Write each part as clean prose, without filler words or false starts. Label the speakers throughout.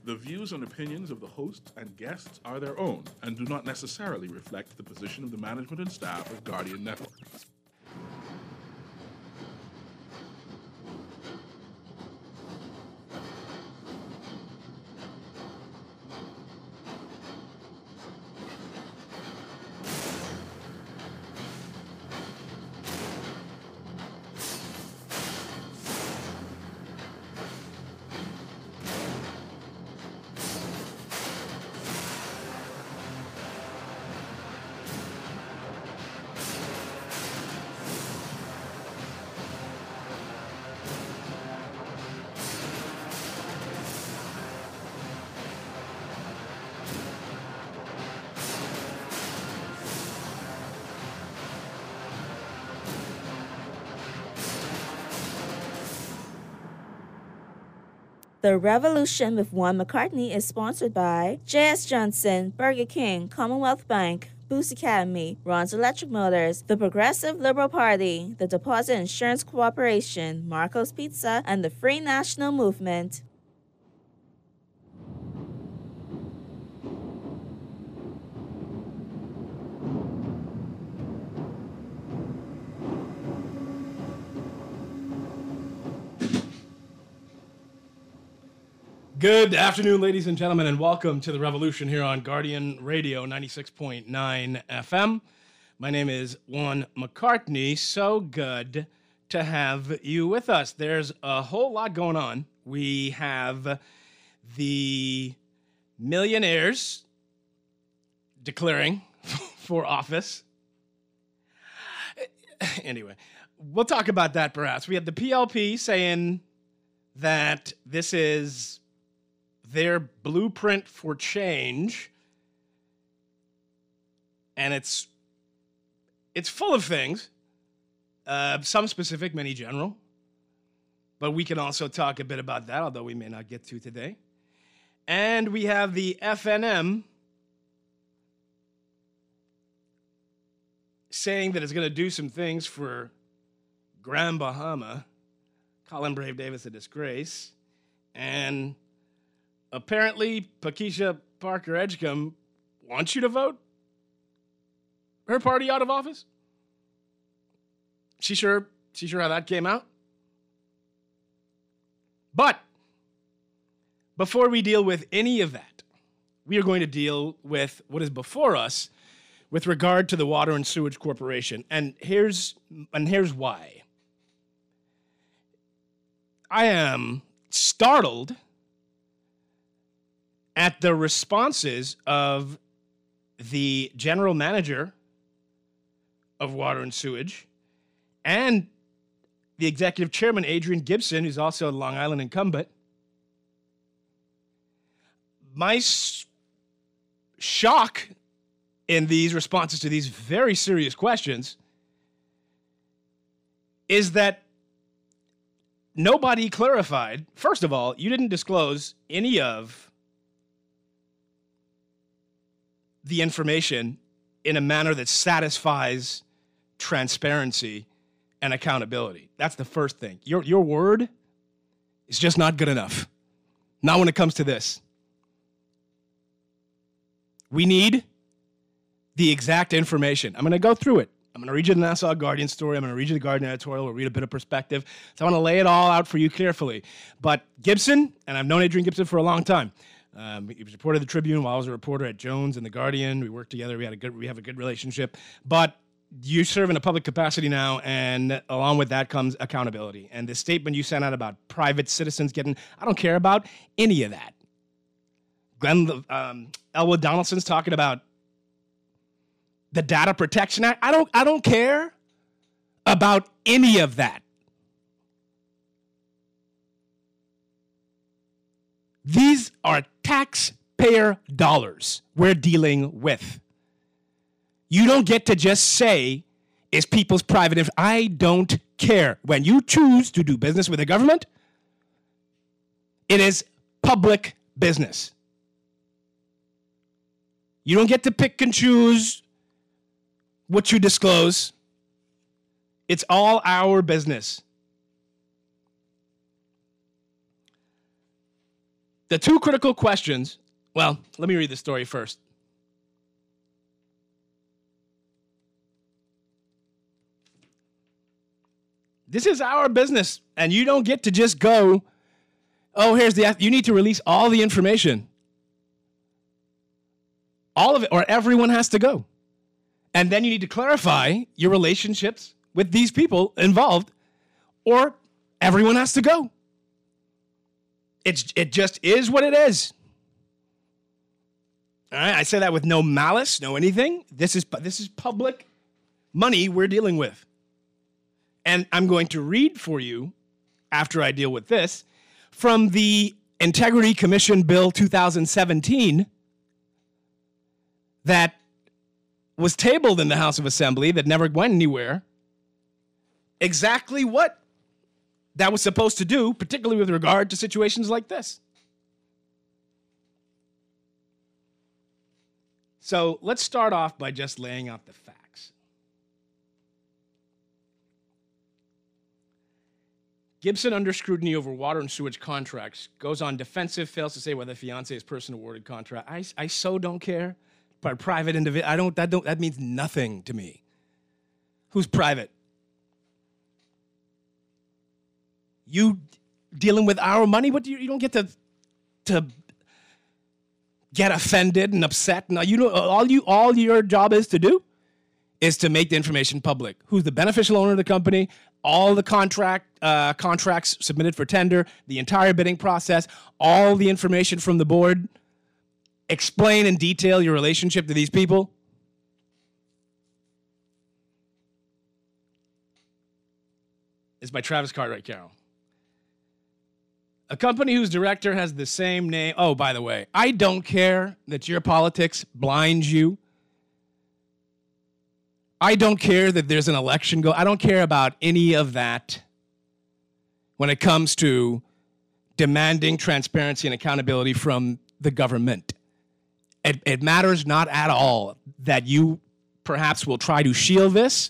Speaker 1: The views and opinions of the hosts and guests are their own and do not necessarily reflect the position of the management and staff of Guardian Network.
Speaker 2: The Revolution with Juan McCartney is sponsored by J.S. Johnson, Burger King, Commonwealth Bank, Boost Academy, Ron's Electric Motors, the Progressive Liberal Party, the Deposit Insurance Corporation, Marco's Pizza, and the Free National Movement.
Speaker 3: Good afternoon, ladies and gentlemen, and welcome to The Revolution here on Guardian Radio 96.9 FM. My name is Juan McCartney. So good to have you with us. There's a whole lot going on. We have the millionaires declaring for office. Anyway, we'll talk about that perhaps. We have the PLP saying that this is their blueprint for change, and it's full of things, some specific, many general, but we can also talk a bit about that, although we may not get to today. And we have the FNM saying that it's going to do some things for Grand Bahama, calling Brave Davis a disgrace, and apparently, Pakeisha Parker Edgecombe wants you to vote her party out of office. She sure how that came out. But before we deal with any of that, we are going to deal with what is before us with regard to the Water and Sewage Corporation. And here's why. I am startled at the responses of the general manager of Water and Sewage and the executive chairman, Adrian Gibson, who's also a Long Island incumbent. My shock in these responses to these very serious questions is that nobody clarified. First of all, you didn't disclose any of the information in a manner that satisfies transparency and accountability. That's the first thing. Your word is just not good enough. Not when it comes to this. We need the exact information. I'm going to go through it. I'm going to read you the Nassau Guardian story. I'm going to read you the Guardian editorial. We'll read a bit of perspective. So I want to lay it all out for you carefully. But Gibson, and I've known Adrian Gibson for a long time, he was a reporter at the Tribune while I was a reporter at Jones and the Guardian. We worked together. We have a good relationship. But you serve in a public capacity now, and along with that comes accountability. And the statement you sent out about private citizens getting, I don't care about any of that. Elwood Donaldson's talking about the Data Protection Act. I don't care about any of that. These are taxpayer dollars we're dealing with. You don't get to just say it's people's private I don't care. When you choose to do business with the government, it is public business. You don't get to pick and choose what you disclose. It's all our business. The two critical questions, well, let me read the story first. This is our business, and you don't get to just go, oh, you need to release all the information. All of it, or everyone has to go. And then you need to clarify your relationships with these people involved, or everyone has to go. It just is what it is. All right, I say that with no malice, no anything. This is public money we're dealing with. And I'm going to read for you, after I deal with this, from the Integrity Commission Bill 2017 that was tabled in the House of Assembly that never went anywhere, exactly what that was supposed to do, particularly with regard to situations like this. So let's start off by just laying out the facts. Gibson, under scrutiny over water and sewage contracts, goes on defensive, fails to say whether fiancé is person awarded contract. I so don't care. But private individual, that means nothing to me. Who's private? You dealing with our money? What you don't get to get offended and upset. No, all your job is to do is to make the information public. Who's the beneficial owner of the company? All the contracts submitted for tender, the entire bidding process, all the information from the board. Explain in detail your relationship to these people. It's by Travis Cartwright Carroll. A company whose director has the same name. Oh, by the way, I don't care that your politics blinds you. I don't care that there's an election I don't care about any of that when it comes to demanding transparency and accountability from the government. It matters not at all that you perhaps will try to shield this.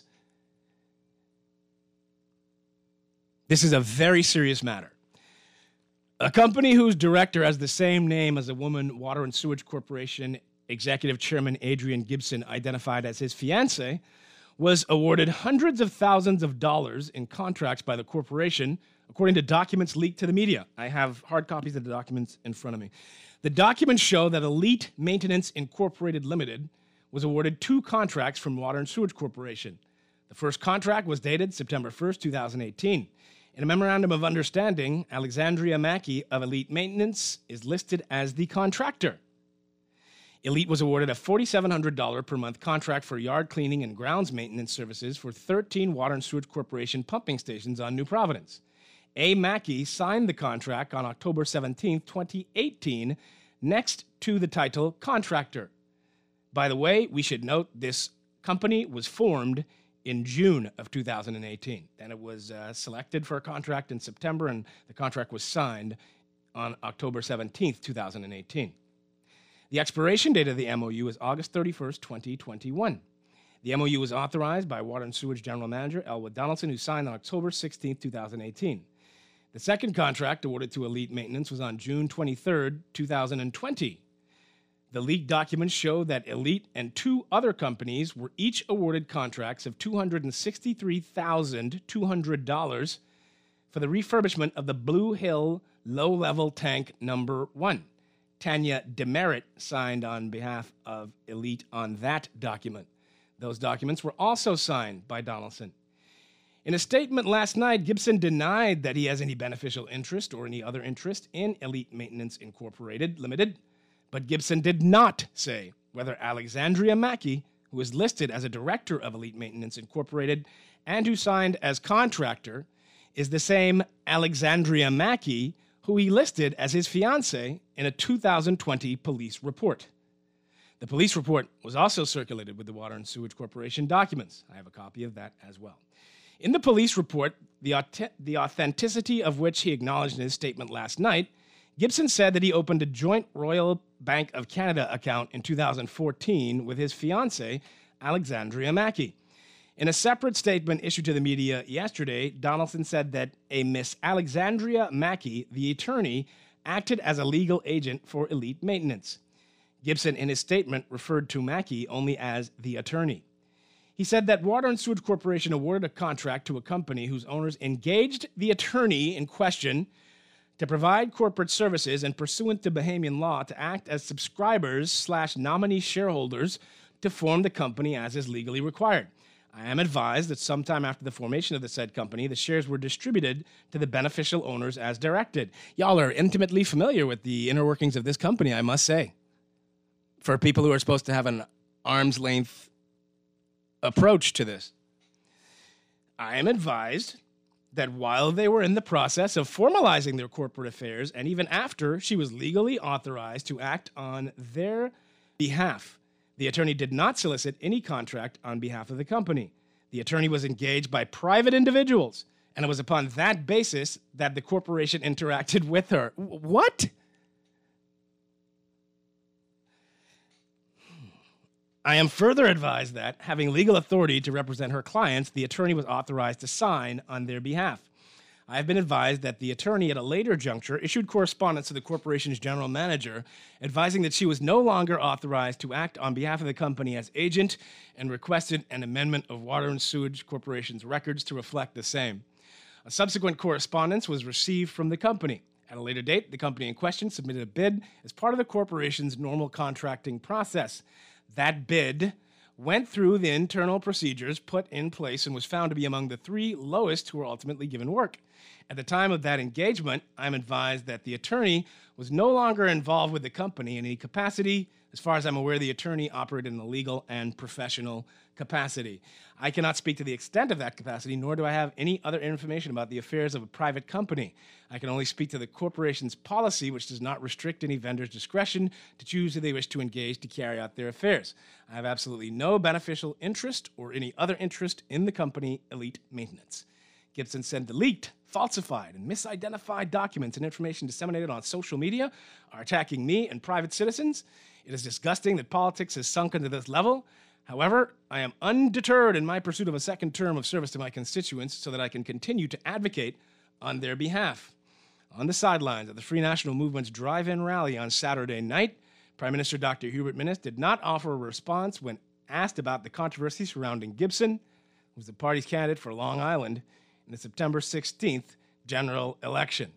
Speaker 3: This is a very serious matter. A company whose director has the same name as a woman Water and Sewage Corporation Executive Chairman Adrian Gibson identified as his fiancée was awarded hundreds of thousands of dollars in contracts by the corporation, according to documents leaked to the media. I have hard copies of the documents in front of me. The documents show that Elite Maintenance Incorporated Limited was awarded 2 contracts from Water and Sewage Corporation. The first contract was dated September 1st, 2018. In a memorandum of understanding, Alexandria Mackey of Elite Maintenance is listed as the contractor. Elite was awarded a $4,700 per month contract for yard cleaning and grounds maintenance services for 13 Water and Sewage Corporation pumping stations on New Providence. A. Mackey signed the contract on October 17, 2018, next to the title contractor. By the way, we should note this company was formed in June of 2018. Then it was selected for a contract in September, and the contract was signed on October 17, 2018. The expiration date of the MOU is August 31st, 2021. The MOU was authorized by Water and Sewage General Manager Elwood Donaldson, who signed on October 16, 2018. The second contract awarded to Elite Maintenance was on June 23, 2020. The leaked documents show that Elite and 2 other companies were each awarded contracts of $263,200 for the refurbishment of the Blue Hill low-level tank number 1. Tanya Demerit signed on behalf of Elite on that document. Those documents were also signed by Donaldson. In a statement last night, Gibson denied that he has any beneficial interest or any other interest in Elite Maintenance Incorporated Limited, but Gibson did not say whether Alexandria Mackey, who is listed as a director of Elite Maintenance Incorporated and who signed as contractor, is the same Alexandria Mackey who he listed as his fiancée in a 2020 police report. The police report was also circulated with the Water and Sewage Corporation documents. I have a copy of that as well. In the police report, the authenticity of which he acknowledged in his statement last night, Gibson said that he opened a joint Royal Bank of Canada account in 2014 with his fiancée, Alexandria Mackey. In a separate statement issued to the media yesterday, Donaldson said that a Miss Alexandria Mackey, the attorney, acted as a legal agent for Elite Maintenance. Gibson, in his statement, referred to Mackey only as the attorney. He said that Water and Sewage Corporation awarded a contract to a company whose owners engaged the attorney in question to provide corporate services and, pursuant to Bahamian law, to act as subscribers/nominee shareholders to form the company as is legally required. I am advised that sometime after the formation of the said company, the shares were distributed to the beneficial owners as directed. Y'all are intimately familiar with the inner workings of this company, I must say. For people who are supposed to have an arm's length approach to this. I am advised that while they were in the process of formalizing their corporate affairs, and even after she was legally authorized to act on their behalf, the attorney did not solicit any contract on behalf of the company. The attorney was engaged by private individuals, and it was upon that basis that the corporation interacted with her. What? I am further advised that, having legal authority to represent her clients, the attorney was authorized to sign on their behalf. I have been advised that the attorney at a later juncture issued correspondence to the corporation's general manager advising that she was no longer authorized to act on behalf of the company as agent and requested an amendment of Water and Sewage Corporation's records to reflect the same. A subsequent correspondence was received from the company. At a later date, the company in question submitted a bid as part of the corporation's normal contracting process. That bid went through the internal procedures put in place and was found to be among the 3 lowest who were ultimately given work. At the time of that engagement, I'm advised that the attorney was no longer involved with the company in any capacity. As far as I'm aware, the attorney operated in a legal and professional capacity. I cannot speak to the extent of that capacity, nor do I have any other information about the affairs of a private company. I can only speak to the corporation's policy, which does not restrict any vendor's discretion to choose who they wish to engage to carry out their affairs. I have absolutely no beneficial interest or any other interest in the company Elite Maintenance. Gibson said the leaked, falsified, and misidentified documents and information disseminated on social media are attacking me and private citizens. It is disgusting that politics has sunk into this level. However, I am undeterred in my pursuit of a second term of service to my constituents so that I can continue to advocate on their behalf. On the sidelines of the Free National Movement's drive-in rally on Saturday night, Prime Minister Dr. Hubert Minnis did not offer a response when asked about the controversy surrounding Gibson, who was the party's candidate for Long Island in the September 16th general election.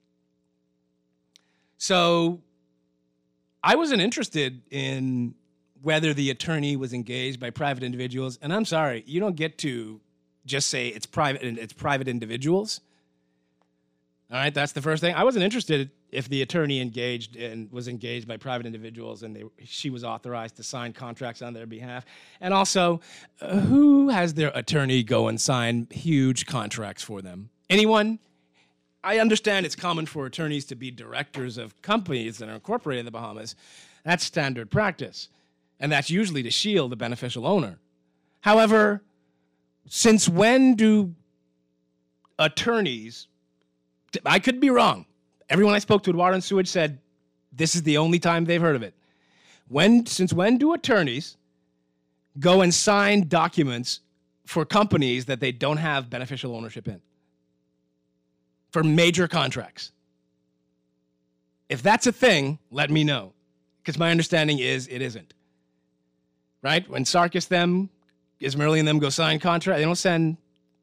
Speaker 3: So I wasn't interested in whether the attorney was engaged by private individuals. And I'm sorry, you don't get to just say it's private individuals. All right, that's the first thing. I wasn't interested if the attorney engaged and was engaged by private individuals and she was authorized to sign contracts on their behalf. And also, who has their attorney go and sign huge contracts for them? Anyone? I understand it's common for attorneys to be directors of companies that are incorporated in the Bahamas. That's standard practice. And that's usually to shield the beneficial owner. However, since when do attorneys, I could be wrong. Everyone I spoke to at Water and Sewage said this is the only time they've heard of it. Since when do attorneys go and sign documents for companies that they don't have beneficial ownership in? For major contracts. If that's a thing, let me know. Because my understanding is it isn't. Right? When Sarkis Ismaili and them go sign contract, they don't send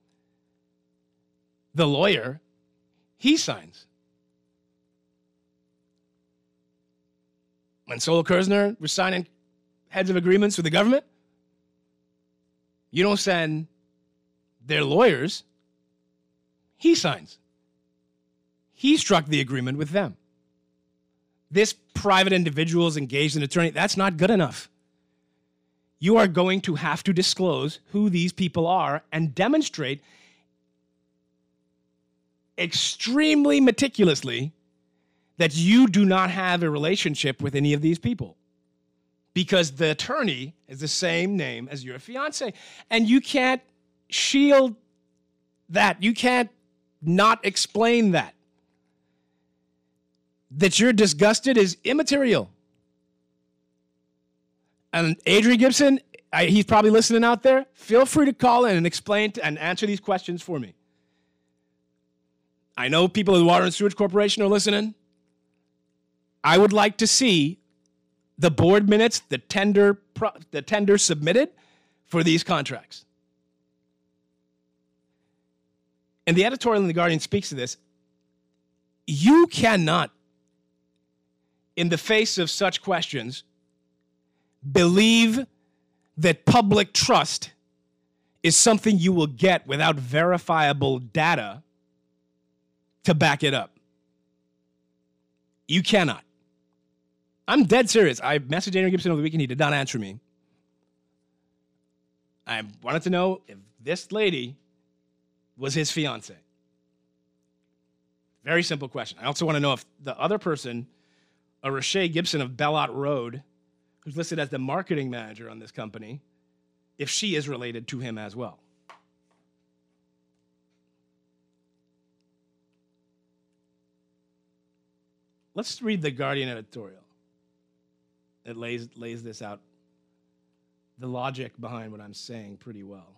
Speaker 3: the lawyer. He signs. When Sol Kerzner was signing heads of agreements with the government, you don't send their lawyers. He signs. He struck the agreement with them. This private individuals engaged in attorney, that's not good enough. You are going to have to disclose who these people are and demonstrate extremely meticulously that you do not have a relationship with any of these people. Because the attorney is the same name as your fiance. And you can't shield that. You can't not explain that. That you're disgusted is immaterial. And Adrian Gibson, he's probably listening out there. Feel free to call in and explain and answer these questions for me. I know people at the Water and Sewage Corporation are listening. I would like to see the board minutes, the tender submitted for these contracts. And the editorial in The Guardian speaks to this. You cannot, in the face of such questions, believe that public trust is something you will get without verifiable data to back it up. You cannot. I'm dead serious. I messaged Adrian Gibson over the weekend. He did not answer me. I wanted to know if this lady was his fiance. Very simple question. I also want to know if the other person, a Rashay Gibson of Bellot Road, who's listed as the marketing manager on this company, if she is related to him as well. Let's read the Guardian editorial. It lays this out, the logic behind what I'm saying pretty well.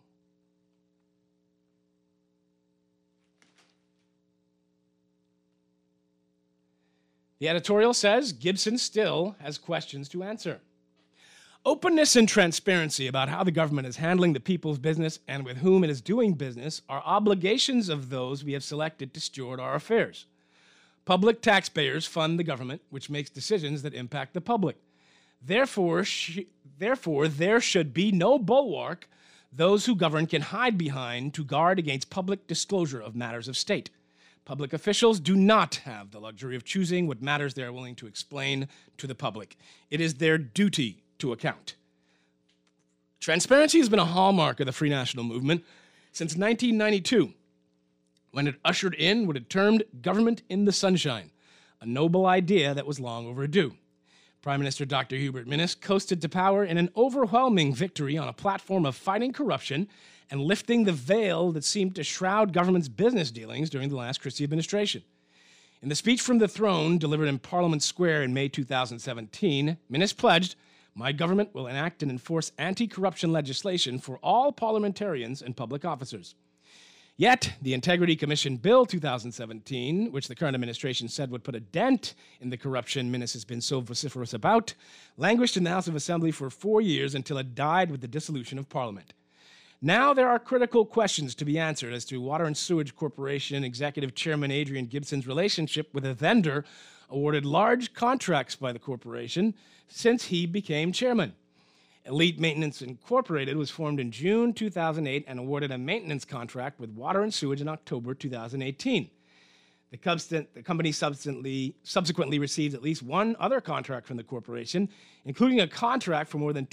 Speaker 3: The editorial says Gibson still has questions to answer. Openness and transparency about how the government is handling the people's business and with whom it is doing business are obligations of those we have selected to steward our affairs. Public taxpayers fund the government, which makes decisions that impact the public. Therefore, there should be no bulwark those who govern can hide behind to guard against public disclosure of matters of state. Public officials do not have the luxury of choosing what matters they are willing to explain to the public. It is their duty to account. Transparency has been a hallmark of the Free National Movement since 1992, when it ushered in what it termed government in the sunshine, a noble idea that was long overdue. Prime Minister Dr. Hubert Minnis coasted to power in an overwhelming victory on a platform of fighting corruption and lifting the veil that seemed to shroud government's business dealings during the last Christie administration. In the speech from the throne delivered in Parliament Square in May 2017, Minnis pledged, "My government will enact and enforce anti-corruption legislation for all parliamentarians and public officers." Yet, the Integrity Commission Bill 2017, which the current administration said would put a dent in the corruption Minnis has been so vociferous about, languished in the House of Assembly for 4 years until it died with the dissolution of Parliament. Now there are critical questions to be answered as to Water and Sewage Corporation Executive Chairman Adrian Gibson's relationship with a vendor awarded large contracts by the corporation since he became chairman. Elite Maintenance Incorporated was formed in June 2008 and awarded a maintenance contract with Water and Sewage in October 2018. The company subsequently received at least one other contract from the corporation, including a contract for more than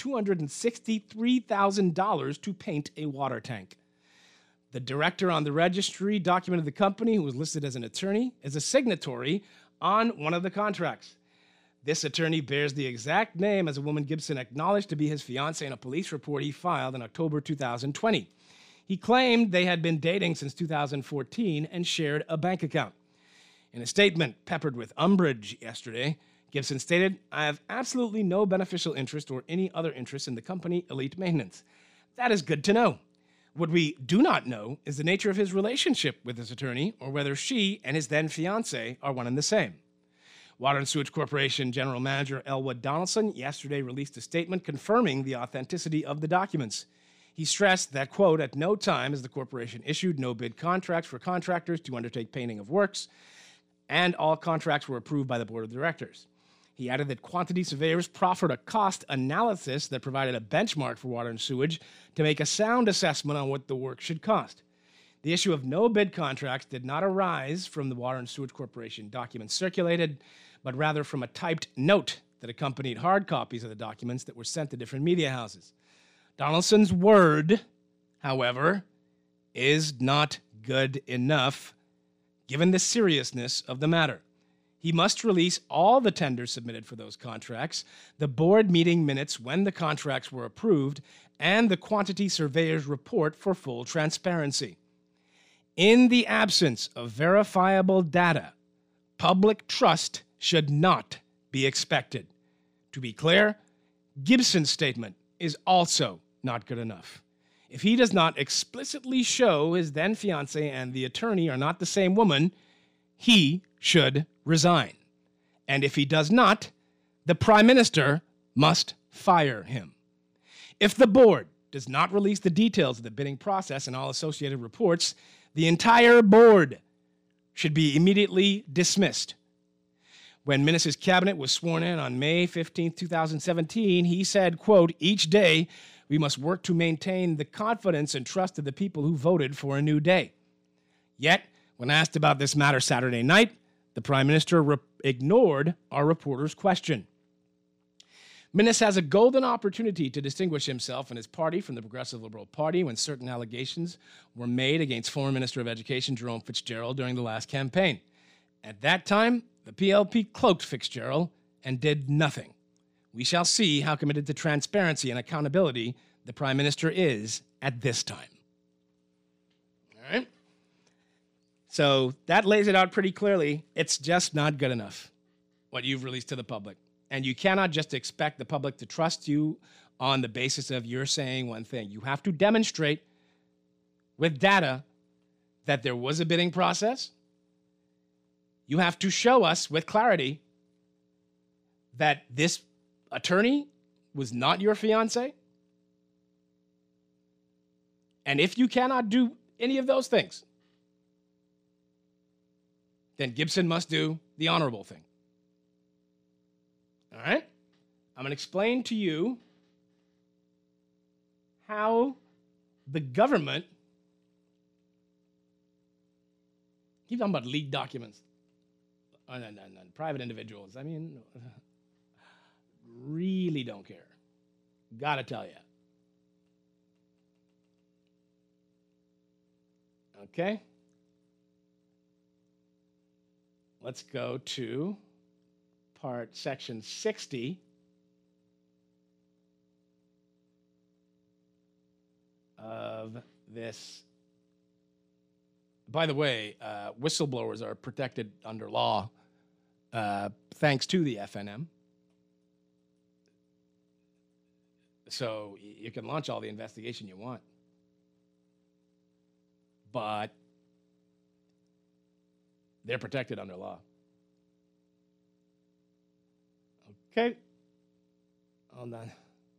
Speaker 3: $263,000 to paint a water tank. The director on the registry document of the company, who was listed as an attorney, is a signatory on one of the contracts. This attorney bears the exact name as a woman Gibson acknowledged to be his fiancée in a police report he filed in October 2020. He claimed they had been dating since 2014 and shared a bank account. In a statement peppered with umbrage yesterday, Gibson stated, "I have absolutely no beneficial interest or any other interest in the company Elite Maintenance." That is good to know. What we do not know is the nature of his relationship with his attorney or whether she and his then fiancée are one and the same. Water and Sewage Corporation General Manager Elwood Donaldson yesterday released a statement confirming the authenticity of the documents. He stressed that, quote, "At no time has the corporation issued no bid contracts for contractors to undertake painting of works, and all contracts were approved by the board of directors." He added that quantity surveyors proffered a cost analysis that provided a benchmark for water and sewage to make a sound assessment on what the work should cost. The issue of no bid contracts did not arise from the Water and Sewage Corporation documents circulated, but rather from a typed note that accompanied hard copies of the documents that were sent to different media houses. Donaldson's word, however, is not good enough given the seriousness of the matter. He must release all the tenders submitted for those contracts, the board meeting minutes when the contracts were approved, and the quantity surveyor's report for full transparency. In the absence of verifiable data, public trust should not be expected. To be clear, Gibson's statement is also not good enough. If he does not explicitly show his then fiancée and the attorney are not the same woman, he should resign. And if he does not, the Prime Minister must fire him. If the board does not release the details of the bidding process and all associated reports, the entire board should be immediately dismissed. When Minnis' cabinet was sworn in on May 15, 2017, he said, quote, "Each day we must work to maintain the confidence and trust of the people who voted for a new day." Yet, when asked about this matter Saturday night, the Prime Minister ignored our reporter's question. Minnis has a golden opportunity to distinguish himself and his party from the Progressive Liberal Party when certain allegations were made against former Minister of Education Jerome Fitzgerald during the last campaign. At that time, the PLP cloaked Fitzgerald and did nothing. We shall see how committed to transparency and accountability the Prime Minister is at this time. All right? So that lays it out pretty clearly. It's just not good enough, what you've released to the public. And you cannot just expect the public to trust you on the basis of you're saying one thing. You have to demonstrate with data that there was a bidding process. You have to show us with clarity that this attorney was not your fiance. And if you cannot do any of those things, then Gibson must do the honorable thing. All right? I'm going to explain to you how the government, keep talking about leaked documents, and private individuals. I mean, really don't care. Gotta tell you. Okay? Let's go to section 60 of this. By the way, whistleblowers are protected under law thanks to the FNM. So you can launch all the investigation you want. But they're protected under law. Okay. Hold on.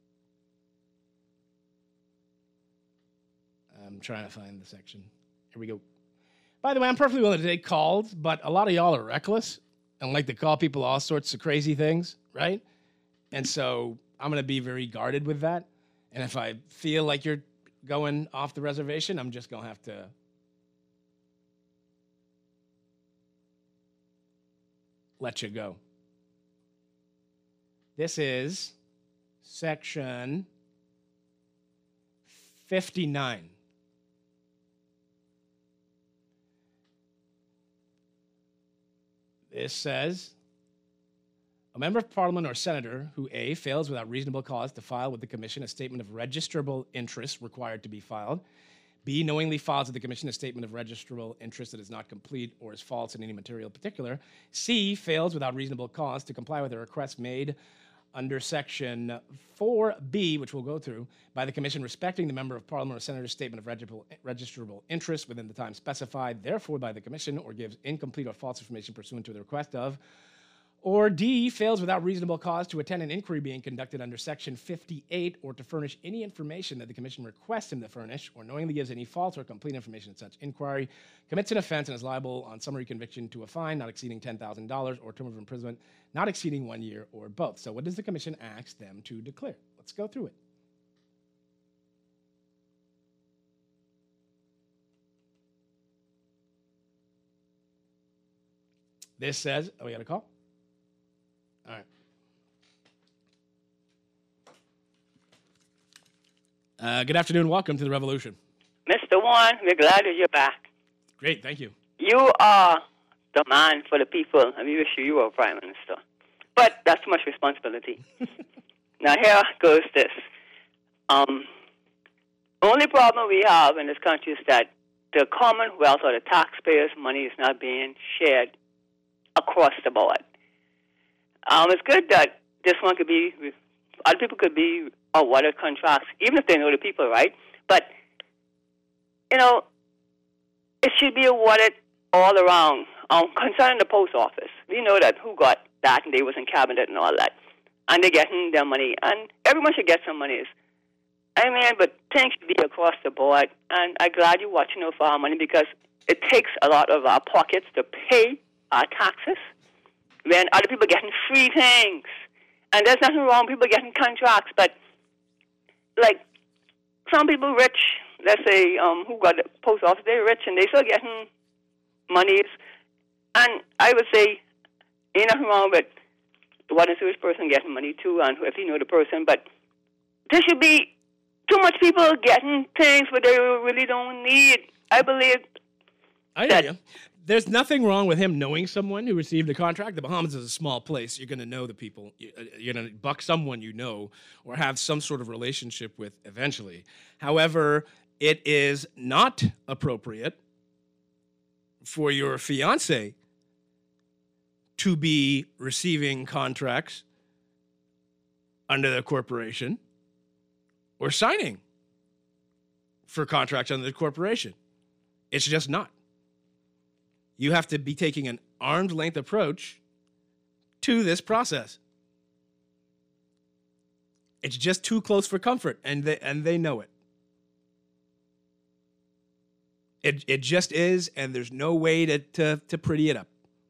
Speaker 3: I'm trying to find the section. Here we go. By the way, I'm perfectly willing to take calls, but a lot of y'all are reckless and like to call people all sorts of crazy things, right? And so I'm going to be very guarded with that. And if I feel like you're going off the reservation, I'm just going to have to let you go. This is section 59. This says, a member of parliament or senator who A, fails without reasonable cause to file with the commission a statement of registrable interest required to be filed, B, knowingly files with the commission a statement of registrable interest that is not complete or is false in any material particular, C, fails without reasonable cause to comply with a request made under section 4B, which we'll go through, by the commission respecting the member of parliament or senator's statement of registrable interest within the time specified, therefore by the commission, or gives incomplete or false information pursuant to the request of, or D, fails without reasonable cause to attend an inquiry being conducted under section 58 or to furnish any information that the commission requests him to furnish, or knowingly gives any false or complete information in such inquiry, commits an offense and is liable on summary conviction to a fine not exceeding $10,000 or term of imprisonment not exceeding 1 year or both. So what does the commission ask them to declare? Let's go through it. This says, oh, we got a call? All right. Good afternoon. Welcome to the Revolution.
Speaker 4: Mr. Warren, we're glad that you're back.
Speaker 3: Great. Thank you.
Speaker 4: You are the man for the people, and we wish you were Prime Minister. But that's too much responsibility. Now, here goes this. Only problem we have in this country is that the Commonwealth or the taxpayers' money is not being shared across the board. It's good that this one could be, other people could be awarded contracts, even if they know the people, right? But, you know, it should be awarded all around. Concerning the post office, we know that who got that, and they was in cabinet and all that. And they're getting their money. And everyone should get some monies. I mean, but things should be across the board. And I'm glad you're watching out for our money because it takes a lot of our pockets to pay our taxes when other people are getting free things. And there's nothing wrong with people getting contracts, but like some people rich, let's say, who got the post office, they're rich and they still getting monies. And I would say, ain't nothing wrong with the water and sewage person getting money too, and if you know the person, but there should be too much people getting things but they really don't need. I believe
Speaker 3: I hear you. There's nothing wrong with him knowing someone who received a contract. The Bahamas is a small place. You're going to know the people. You're going to buck someone you know or have some sort of relationship with eventually. However, it is not appropriate for your fiance to be receiving contracts under the corporation or signing for contracts under the corporation. It's just not. You have to be taking an arm's length approach to this process. It's just too close for comfort, and they know it. It just is, and there's no way to pretty it up.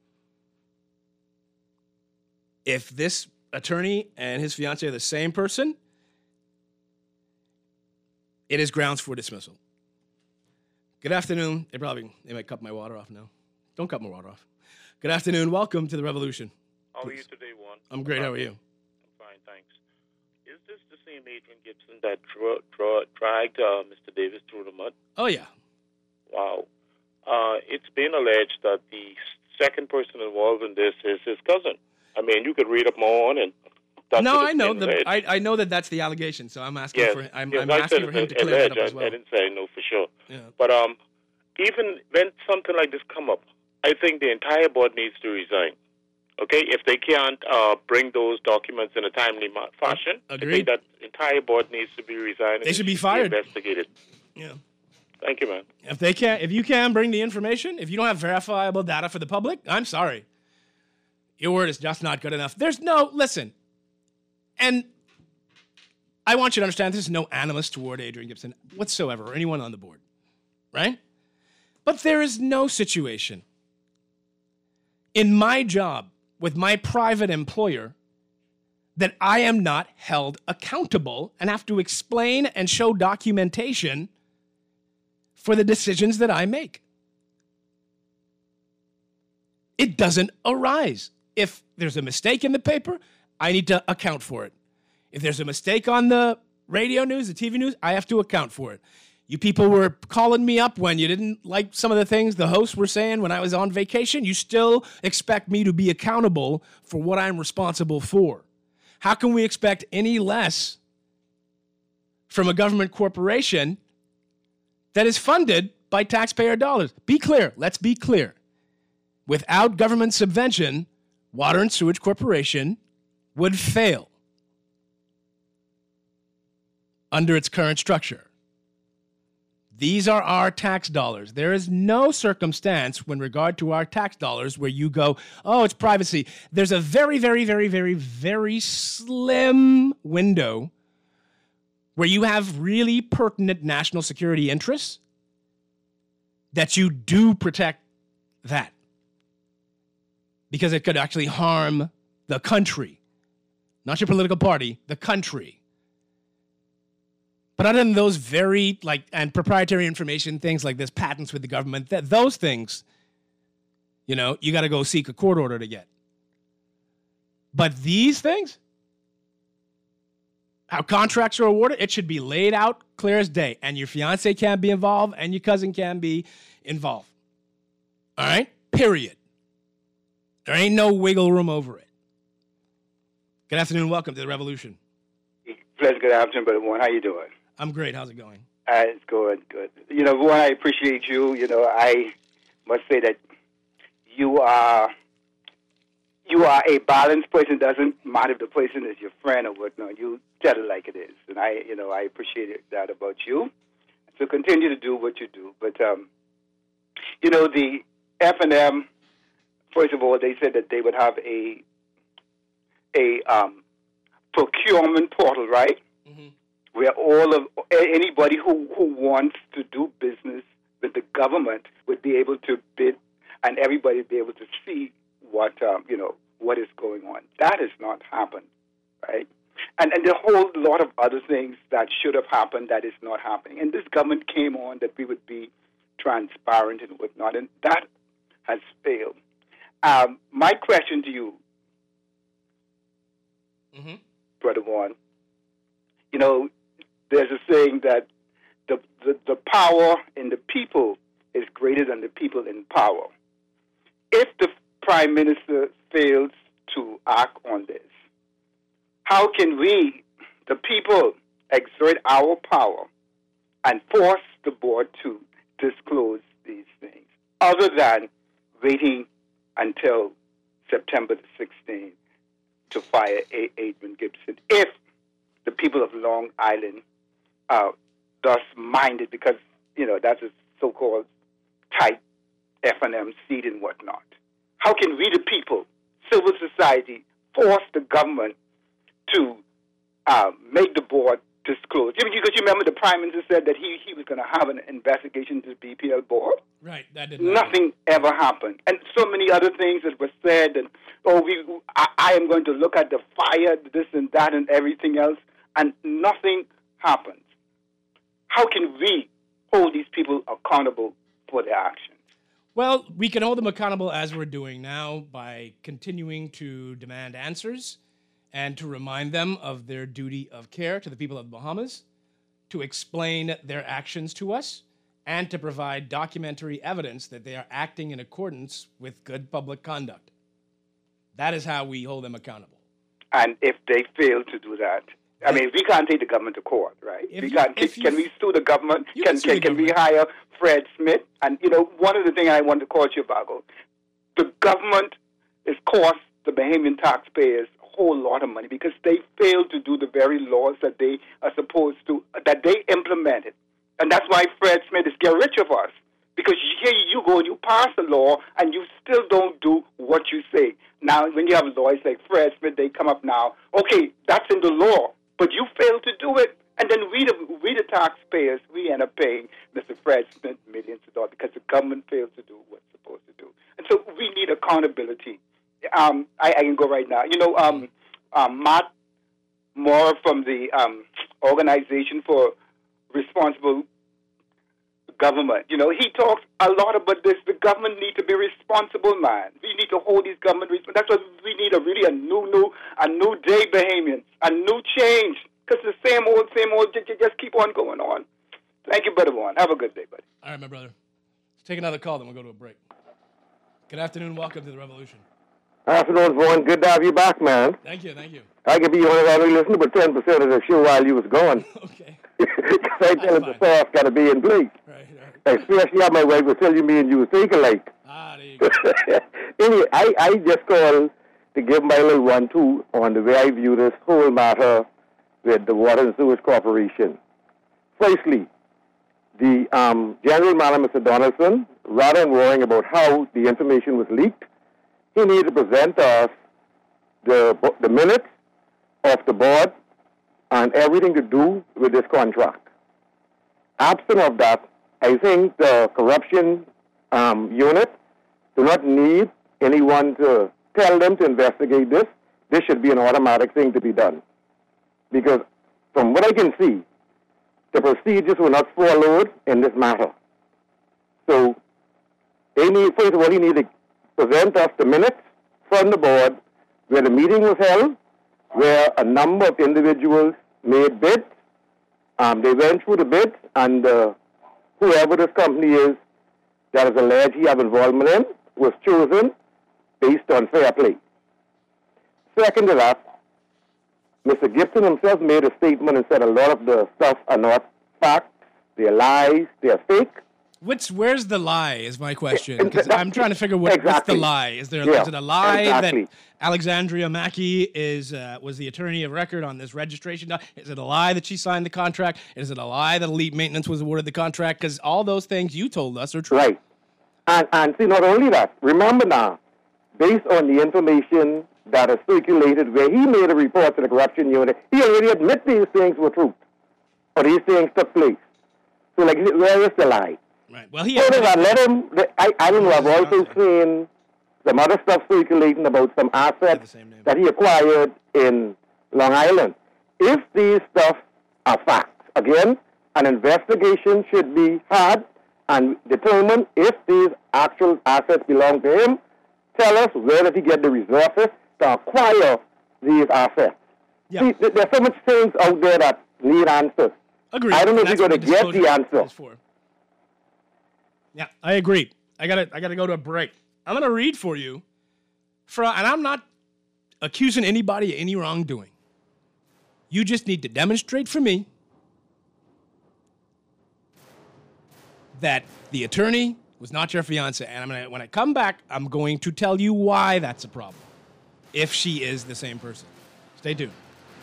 Speaker 3: If this attorney and his fiancée are the same person, it is grounds for dismissal. Good afternoon. They might cut my water off now. Don't cut my water off. Good afternoon. Welcome to the Revolution.
Speaker 5: How are you today, Juan?
Speaker 3: I'm great. How are you?
Speaker 5: I'm fine, thanks. Is this the same Adrian Gibson that dragged Mr. Davis through the mud?
Speaker 3: Oh, yeah.
Speaker 5: Wow. It's been alleged that the second person involved in this is his cousin. I mean, you could read up more on it.
Speaker 3: No, I know. I know that that's the allegation, so I'm asking for I'm asking for him to clear that up as well.
Speaker 5: I didn't say I know for sure.
Speaker 3: Yeah.
Speaker 5: But even when something like this come up, I think the entire board needs to resign. Okay? If they can't bring those documents in a timely fashion,
Speaker 3: Agreed.
Speaker 5: I think that entire board needs to be resigned.
Speaker 3: They should be fired.
Speaker 5: Investigated.
Speaker 3: Yeah.
Speaker 5: Thank you, man.
Speaker 3: If you can bring the information, if you don't have verifiable data for the public, I'm sorry. Your word is just not good enough. Listen, and I want you to understand this is no animus toward Adrian Gibson whatsoever or anyone on the board, right? But there is no situation in my job with my private employer that I am not held accountable and have to explain and show documentation for the decisions that I make. It doesn't arise. If there's a mistake in the paper, I need to account for it. If there's a mistake on the radio news, the TV news, I have to account for it. You people were calling me up when you didn't like some of the things the hosts were saying when I was on vacation. You still expect me to be accountable for what I'm responsible for. How can we expect any less from a government corporation that is funded by taxpayer dollars? Be clear. Let's be clear. Without government subvention, Water and Sewage Corporation would fail under its current structure. These are our tax dollars. There is no circumstance when regard to our tax dollars where you go, oh, it's privacy. There's a very, very, very, very, very slim window where you have really pertinent national security interests that you do protect that. Because it could actually harm the country. Not your political party, the country. But other than those very, and proprietary information, things like this, patents with the government, those things, you got to go seek a court order to get. But these things, how contracts are awarded, it should be laid out clear as day. And your fiance can be involved, and your cousin can be involved. All right? Period. There ain't no wiggle room over it. Good afternoon. Welcome to the Revolution.
Speaker 6: Pleasant good afternoon, Brother Warren. How you doing?
Speaker 3: I'm great. How's it going?
Speaker 6: It's good. Warren, I appreciate you. I must say that you are a balanced person. Doesn't matter if the person is your friend or whatnot. You tell it like it is, and I appreciate that about you. So continue to do what you do. But the F&M. First of all, they said that they would have a a procurement portal, right? Where anybody who wants to do business with the government would be able to bid, and everybody would be able to see what what is going on. That has not happened, right? And a whole lot of other things that should have happened that is not happening. And this government came on that we would be transparent and whatnot, and that has failed. My question to you, Brother Vaughn, there's a saying that the power in the people is greater than the people in power. If the Prime Minister fails to act on this, how can we, the people, exert our power and force the board to disclose these things, other than waiting until September the 16th to fire Adrian Gibson, if the people of Long Island are thus minded, because, that's a so-called tight F&M seat and whatnot? How can we, the people, civil society, force the government to make the board disclose? Because you remember the Prime Minister said that he was going to have an investigation into the BPL board?
Speaker 3: Right, that did
Speaker 6: nothing ever happened. And so many other things that were said, and I am going to look at the fire, this and that and everything else, and nothing happens. How can we hold these people accountable for their actions?
Speaker 3: Well, we can hold them accountable as we're doing now by continuing to demand answers and to remind them of their duty of care to the people of the Bahamas, to explain their actions to us, and to provide documentary evidence that they are acting in accordance with good public conduct. That is how we hold them accountable.
Speaker 6: And if they fail to do that, we can't take the government to court, right? Can we sue the government? Can we hire Fred Smith? And, one of the things I want to call you about, the government has cost the Bahamian taxpayers a whole lot of money because they failed to do the very laws that they are supposed to, that they implemented. And that's why Fred Smith is getting rich of us. Because here you go and you pass a law and you still don't do what you say. Now, when you have lawyers like Fred Smith, they come up now, okay, that's in the law, but you fail to do it. And then we the taxpayers, we end up paying Mr. Fred Smith millions of dollars because the government fails to do what's supposed to do. And so we need accountability. I can go right now. Matt Moore from the Organization for Responsible Government, he talks a lot about this. The government needs to be responsible, man. We need to hold these government responsible. That's what we need, a new day, Bahamians, a new change. Because the same old, just keep on going on. Thank you, Brother Vaughn. Have a good day, buddy.
Speaker 3: All right, my brother. Let's take another call, then we'll go to a break. Good afternoon. Welcome to The Revolution.
Speaker 7: Afternoon, Vaughn. Good to have you back, man.
Speaker 3: Thank you.
Speaker 7: I could be one of only listening to 10% of the show while you was gone.
Speaker 3: Okay.
Speaker 7: Because I tell him the sauce got to be in place.
Speaker 3: Right.
Speaker 7: Especially how my wife was telling me and you was think alike.
Speaker 3: There you go.
Speaker 7: Anyway, I just called to give my little 1-2 on the way I view this whole matter with the Water and Sewage Corporation. Firstly, the General Manager, Mr. Donaldson, rather than worrying about how the information was leaked, he needed to present us the minutes of the board and everything to do with this contract. Absent of that, I think the corruption unit do not need anyone to tell them to investigate this. This should be an automatic thing to be done. Because from what I can see, the procedures were not followed in this matter. So, first of all, he needed to present us the minutes from the board where the meeting was held, where a number of individuals made bids. They went through the bids, and whoever this company is that is alleged he have involvement in was chosen based on fair play. Second to that, Mr. Gibson himself made a statement and said a lot of the stuff are not facts, they're lies, they're fake.
Speaker 3: Where's the lie is my question. 'Cause I'm trying to figure what's the lie. Is it a lie that Alexandria Mackey was the attorney of record on this registration? Is it a lie that she signed the contract? Is it a lie that Elite Maintenance was awarded the contract? Because all those things you told us are true.
Speaker 7: Right. And see, not only that, remember now, based on the information that are circulated where he made a report to the corruption unit, he already admit these things were true, or these things took place. So, like, where is the lie?
Speaker 3: Right. Well, I
Speaker 7: don't know, I've also seen some other stuff circulating about some assets that he acquired in Long Island. If these stuff are facts, again, an investigation should be had and determine if these actual assets belong to him. Tell us where did he get the resources to acquire these assets.
Speaker 3: Yeah.
Speaker 7: See, there's so much things out there that need answers.
Speaker 3: Agreed.
Speaker 7: I don't know if you're going to get the answer.
Speaker 3: Yeah, I agree. I gotta go to a break. I'm gonna read for you, and I'm not accusing anybody of any wrongdoing. You just need to demonstrate for me that the attorney was not your fiance, and when I come back, I'm going to tell you why that's a problem. If she is the same person. Stay tuned.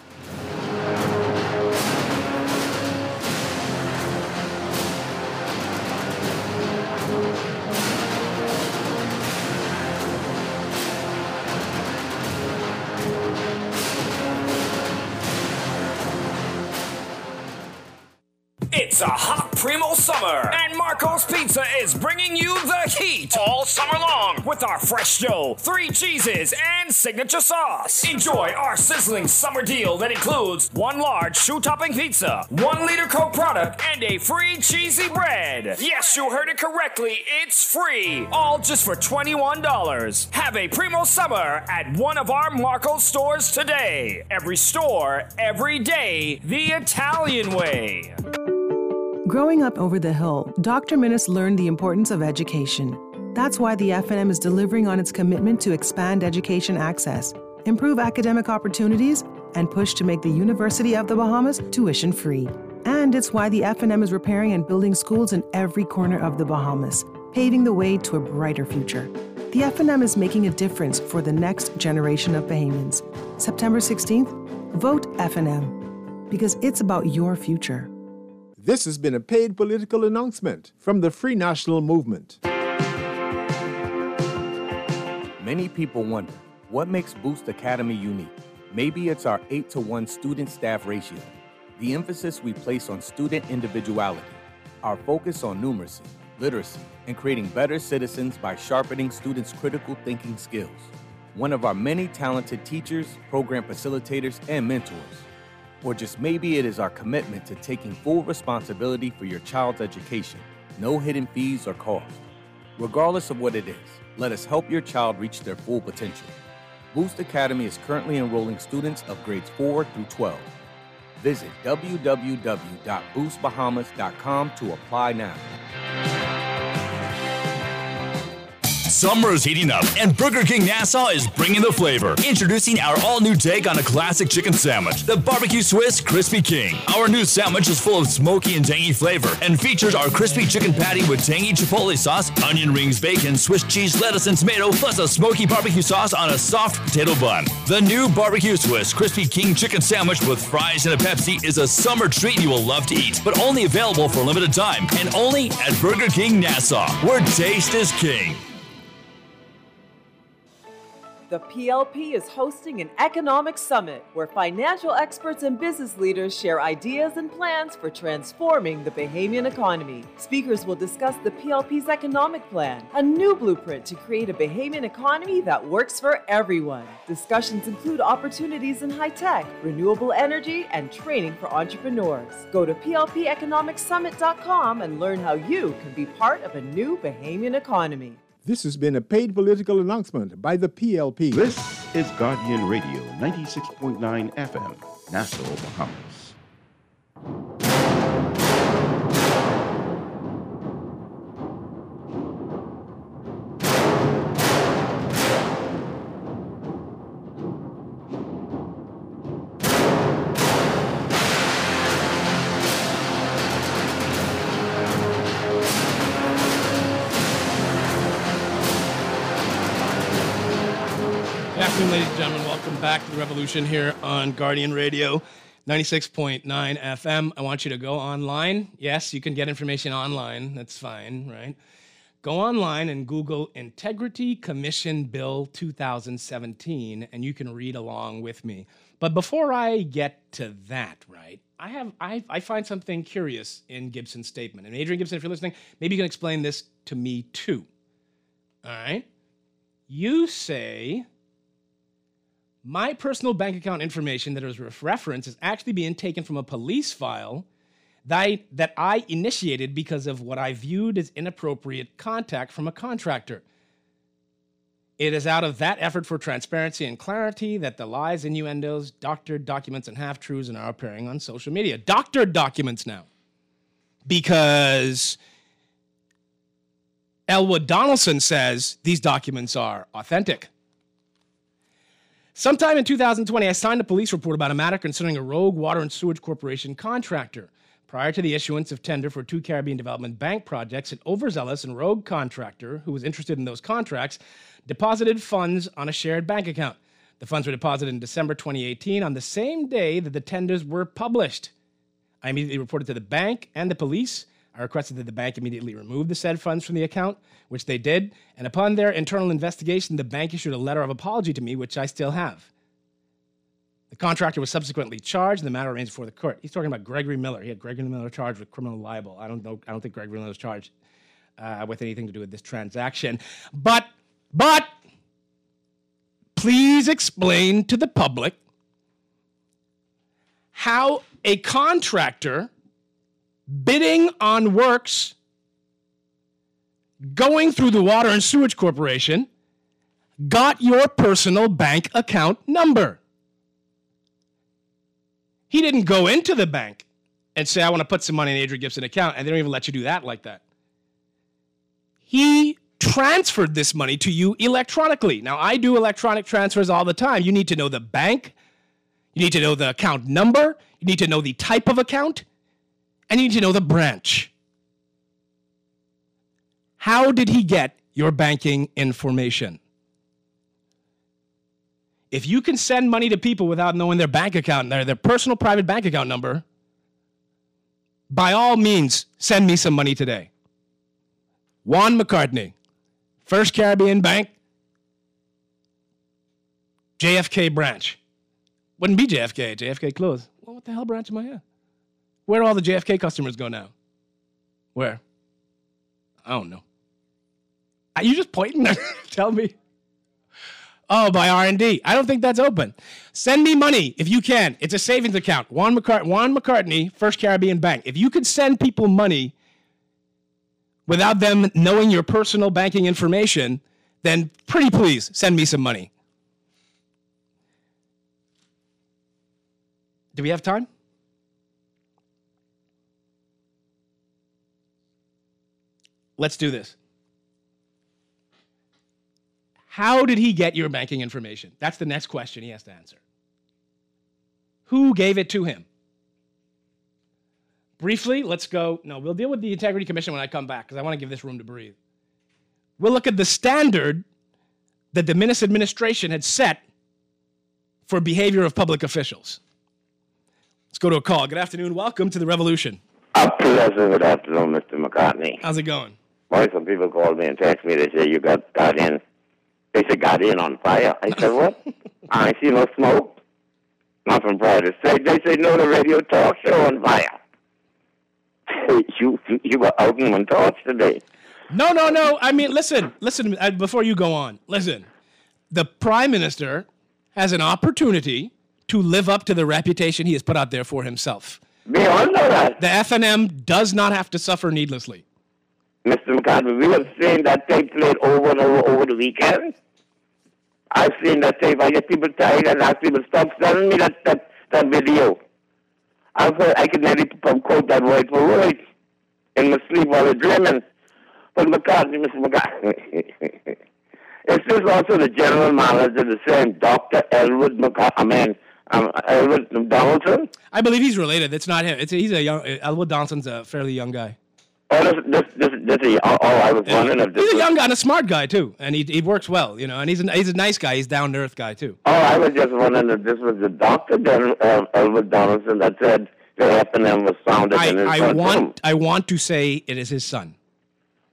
Speaker 8: It's a hot primo summer, and Marco's Pizza is bringing you the heat all summer long with our fresh dough, 3 cheeses, and signature sauce. Enjoy our sizzling summer deal that includes 1 large shoe-topping pizza, 1 liter Coke product, and a free cheesy bread. Yes, you heard it correctly. It's free. All just for $21. Have a primo summer at one of our Marco's stores today. Every store, every day, the Italian way.
Speaker 9: Growing up over the hill, Dr. Minnis learned the importance of education. That's why the FNM is delivering on its commitment to expand education access, improve academic opportunities, and push to make the University of the Bahamas tuition-free. And it's why the FNM is repairing and building schools in every corner of the Bahamas, paving the way to a brighter future. The FNM is making a difference for the next generation of Bahamians. September 16th, vote FNM, because it's about your future.
Speaker 10: This has been a paid political announcement from the Free National Movement.
Speaker 11: Many people wonder, what makes Boost Academy unique? Maybe it's our 8-to-1 student-staff ratio, the emphasis we place on student individuality, our focus on numeracy, literacy, and creating better citizens by sharpening students' critical thinking skills. One of our many talented teachers, program facilitators, and mentors. Or just maybe it is our commitment to taking full responsibility for your child's education, no hidden fees or costs. Regardless of what it is, let us help your child reach their full potential. Boost Academy is currently enrolling students of grades 4 through 12. Visit www.boostbahamas.com to apply now.
Speaker 12: Summer is heating up, and Burger King Nassau is bringing the flavor. Introducing our all-new take on a classic chicken sandwich, the Barbecue Swiss Crispy King. Our new sandwich is full of smoky and tangy flavor and features our crispy chicken patty with tangy chipotle sauce, onion rings, bacon, Swiss cheese, lettuce, and tomato, plus a smoky barbecue sauce on a soft potato bun. The new Barbecue Swiss Crispy King chicken sandwich with fries and a Pepsi is a summer treat you will love to eat, but only available for a limited time and only at Burger King Nassau, where taste is king.
Speaker 13: The PLP is hosting an economic summit where financial experts and business leaders share ideas and plans for transforming the Bahamian economy. Speakers will discuss the PLP's economic plan, a new blueprint to create a Bahamian economy that works for everyone. Discussions include opportunities in high tech, renewable energy, and training for entrepreneurs. Go to plpeconomicsummit.com and learn how you can be part of a new Bahamian economy.
Speaker 10: This has been a paid political announcement by the PLP.
Speaker 14: This is Guardian Radio, 96.9 FM, Nassau, Bahamas.
Speaker 3: Ladies and gentlemen, welcome back to the Revolution here on Guardian Radio, 96.9 FM. I want you to go online. Yes, you can get information online. That's fine, right? Go online and Google Integrity Commission Bill 2017, and you can read along with me. But before I get to that, right, I find something curious in Gibson's statement. And Adrian Gibson, if you're listening, maybe you can explain this to me too. All right? You say, my personal bank account information that is referenced is actually being taken from a police file that I initiated because of what I viewed as inappropriate contact from a contractor. It is out of that effort for transparency and clarity that the lies, innuendos, doctored documents, and half-truths are now appearing on social media. Doctored documents now. Because Elwood Donaldson says these documents are authentic. Sometime in 2020, I signed a police report about a matter concerning a rogue water and sewage corporation contractor. Prior to the issuance of tender for 2 Caribbean Development Bank projects, an overzealous and rogue contractor who was interested in those contracts deposited funds on a shared bank account. The funds were deposited in December 2018 on the same day that the tenders were published. I immediately reported to the bank and the police. I requested that the bank immediately remove the said funds from the account, which they did, and upon their internal investigation, the bank issued a letter of apology to me, which I still have. The contractor was subsequently charged, and the matter remains before the court. He's talking about Gregory Miller. He had Gregory Miller charged with criminal libel. I don't think Gregory Miller was charged with anything to do with this transaction. But please explain to the public how a contractor bidding on works going through the Water and Sewage Corporation got your personal bank account number. He didn't go into the bank and say, I want to put some money in the Adrian Gibson account, and they don't even let you do that like that. He transferred this money to you electronically. Now, I do electronic transfers all the time. You need to know the bank. You need to know the account number. You need to know the type of account. And you need to know the branch. How did he get your banking information? If you can send money to people without knowing their bank account, their personal private bank account number, by all means, send me some money today. Juan McCartney, First Caribbean Bank, JFK branch. Wouldn't be JFK. JFK closed. Well, what the hell branch am I at? Where do all the JFK customers go now? Where? I don't know. Are you just pointing? Tell me. Oh, by R&D. I don't think that's open. Send me money if you can. It's a savings account. Juan McCartney, First Caribbean Bank. If you could send people money without them knowing your personal banking information, then pretty please send me some money. Do we have time? Let's do this. How did he get your banking information? That's the next question he has to answer. Who gave it to him? Briefly, let's go. No, we'll deal with the Integrity Commission when I come back because I want to give this room to breathe. We'll look at the standard that the Minis administration had set for behavior of public officials. Let's go to a call. Good afternoon. Welcome to the Revolution.
Speaker 15: A pleasure. Good afternoon, Mr. McCartney.
Speaker 3: How's it going?
Speaker 15: Boy, some people call me and text me. They say, you got Guardian. They say, Guardian on fire. I said, what? I see no smoke. Nothing prior to say. They say, no, the radio talk show on fire. You were out on torch today.
Speaker 3: No. I mean, listen, before you go on. Listen, the Prime Minister has an opportunity to live up to the reputation he has put out there for himself.
Speaker 15: We all know that.
Speaker 3: The FNM does not have to suffer needlessly.
Speaker 15: Mr. McCartney, we have seen that tape played over and over the weekend. I've seen that tape. I get people tired and ask people stop sending me that video. I've heard, I can nearly quote that word for word in my sleep while I'm dreaming. But McCartney, Mr. McCartney, is this also the general manager, the same Dr. Elwood Elwood Donaldson?
Speaker 3: I believe he's related. It's not him. He's a young. Elwood Donaldson's a fairly young guy.
Speaker 15: I was wondering if this
Speaker 3: he's a young guy and a smart guy too, and he works well, you know, and he's a nice guy. He's down to earth guy too.
Speaker 15: Oh, I was just wondering if this was the Dr. Elwood Donaldson that said the FNM was founded in his
Speaker 3: I want to say it is his son.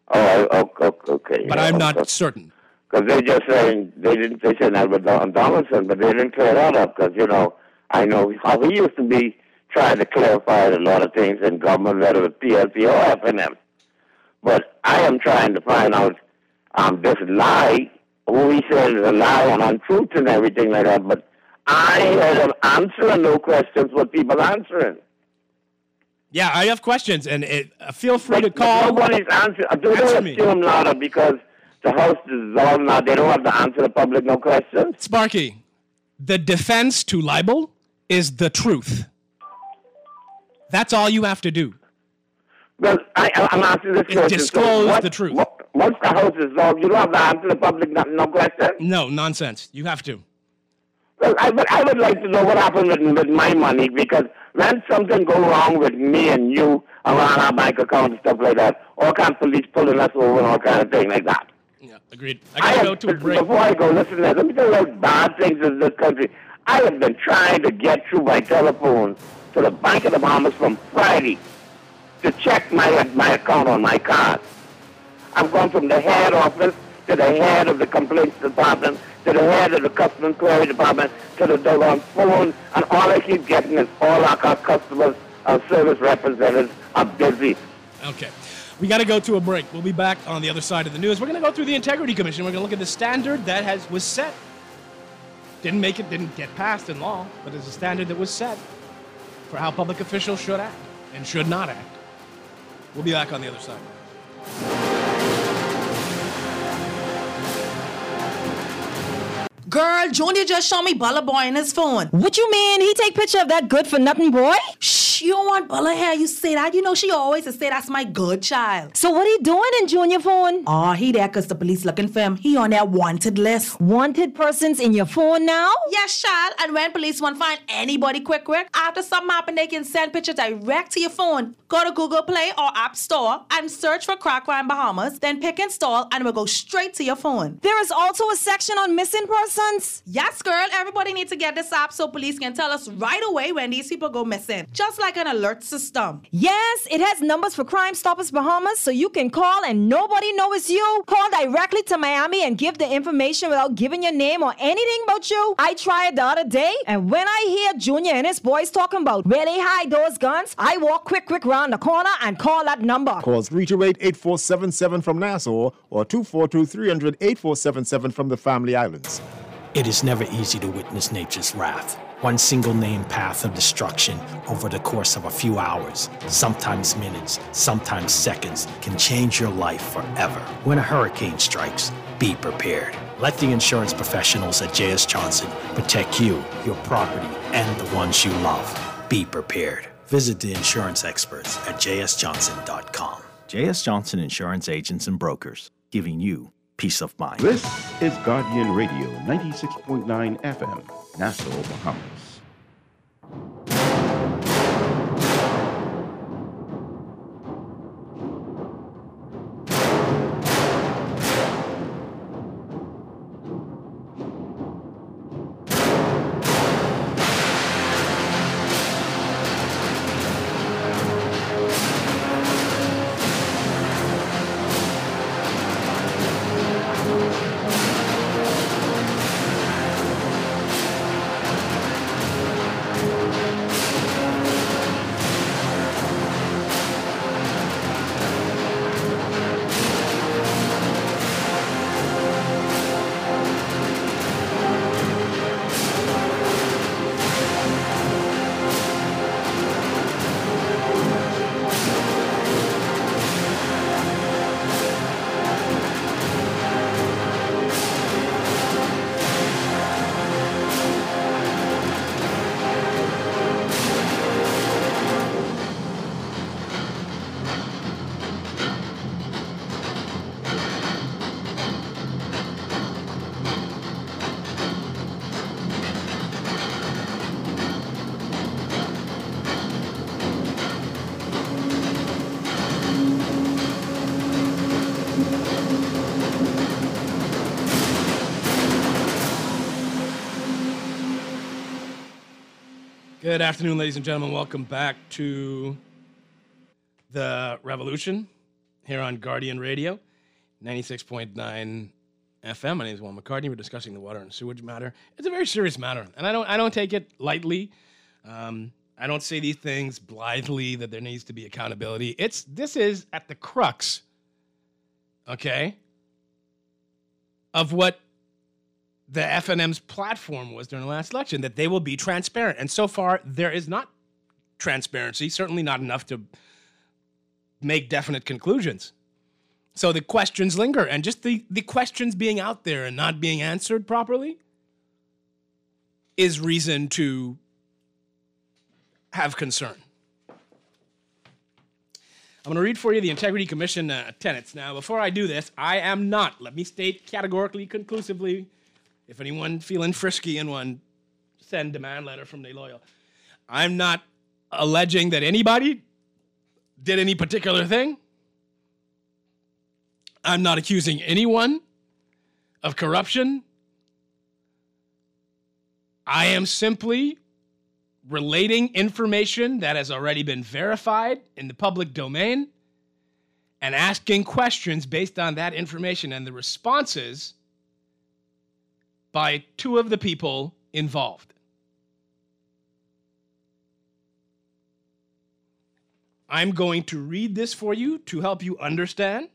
Speaker 15: Oh, okay.
Speaker 3: But I'm not certain.
Speaker 15: Because they're just saying, they said that with Don Donaldson, but they didn't clear that up because, I know how he used to be trying to clarify a lot of things in government, whether it was PLP or FNM. But I am trying to find out this lie, who he says is a lie and untruth and everything like that, but I heard him answering no questions what people answering.
Speaker 3: Yeah, I have questions, and feel free to call.
Speaker 15: Nobody's answering. Don't assume now because the House is dissolved now, they don't have to answer the public no questions.
Speaker 3: Sparky, the defense to libel is the truth. That's all you have to do.
Speaker 15: Well, I'm asking this question.
Speaker 3: Disclose the truth.
Speaker 15: Once the House is dissolved, you don't have to answer the public no questions?
Speaker 3: No, nonsense. You have to.
Speaker 15: Well, I would like to know what happened with my money, because when something go wrong with me and you around our bank account and stuff like that, all kinds of police pulling us over and all kind of thing like that.
Speaker 3: Yeah, agreed. I gotta go to a break.
Speaker 15: Before I go, listen, let me tell you about bad things in this country. I have been trying to get through by telephone to the Bank of the Bahamas from Friday to check my account on my card. I've gone from the head office to the head of the complaints department, to the head of the customer inquiry department, to the doggone phone, and all I keep getting is all our customers, our service representatives are busy.
Speaker 3: Okay. We got to go to a break. We'll be back on the other side of the news. We're going to go through the Integrity Commission. We're going to look at the standard that was set. Didn't get passed in law, but it's a standard that was set for how public officials should act and should not act. We'll be back on the other side.
Speaker 16: Girl, Junior just showed me Bella Boy in his phone.
Speaker 17: What you mean? He take picture of that good-for-nothing boy?
Speaker 16: Shh, you don't want Bella here. You say that. You know she always say that's my good child.
Speaker 17: So what he doing in Junior phone?
Speaker 16: Oh, he there because the police looking for him. He on their wanted list.
Speaker 17: Wanted persons in your phone now?
Speaker 16: Yes, child. And when police want to find anybody quick, after something happen, they can send pictures direct to your phone. Go to Google Play or App Store and search for Crack Crime Bahamas. Then pick install and it will go straight to your phone.
Speaker 17: There is also a section on missing persons?
Speaker 16: Yes, girl. Everybody needs to get this app so police can tell us right away when these people go missing. Just like an alert system.
Speaker 17: Yes, it has numbers for Crime Stoppers Bahamas, so you can call and nobody knows it's you. Call directly to Miami and give the information without giving your name or anything about you. I tried the other day, and when I hear Junior and his boys talking about where they hide those guns, I walk quick round the corner and call that number.
Speaker 10: Call 328-8477 from Nassau or 242-300-8477 from the Family Islands.
Speaker 18: It is never easy to witness nature's wrath. One single named path of destruction over the course of a few hours, sometimes minutes, sometimes seconds, can change your life forever. When a hurricane strikes, be prepared. Let the insurance professionals at J.S. Johnson protect you, your property, and the ones you love. Be prepared. Visit the insurance experts at jsjohnson.com. J.S. Johnson Insurance Agents and Brokers, giving you peace of mind.
Speaker 14: This is Guardian Radio 96.9 FM, Nassau, Bahamas.
Speaker 3: Good afternoon, ladies and gentlemen. Welcome back to the Revolution here on Guardian Radio, 96.9 FM. My name is Juan McCartney. We're discussing the water and sewage matter. It's a very serious matter, and I don't take it lightly. I don't say these things blithely that there needs to be accountability. This is at the crux, okay, of what the FNM's platform was during the last election, that they will be transparent. And so far, there is not transparency, certainly not enough to make definite conclusions. So the questions linger, and just the questions being out there and not being answered properly is reason to have concern. I'm going to read for you the Integrity Commission tenets. Now, before I do this, I am not, let me state categorically, conclusively, if anyone feeling frisky and one, send demand letter from the loyal. I'm not alleging that anybody did any particular thing. I'm not accusing anyone of corruption. I am simply relating information that has already been verified in the public domain and asking questions based on that information and the responses by two of the people involved. I'm going to read this for you to help you understand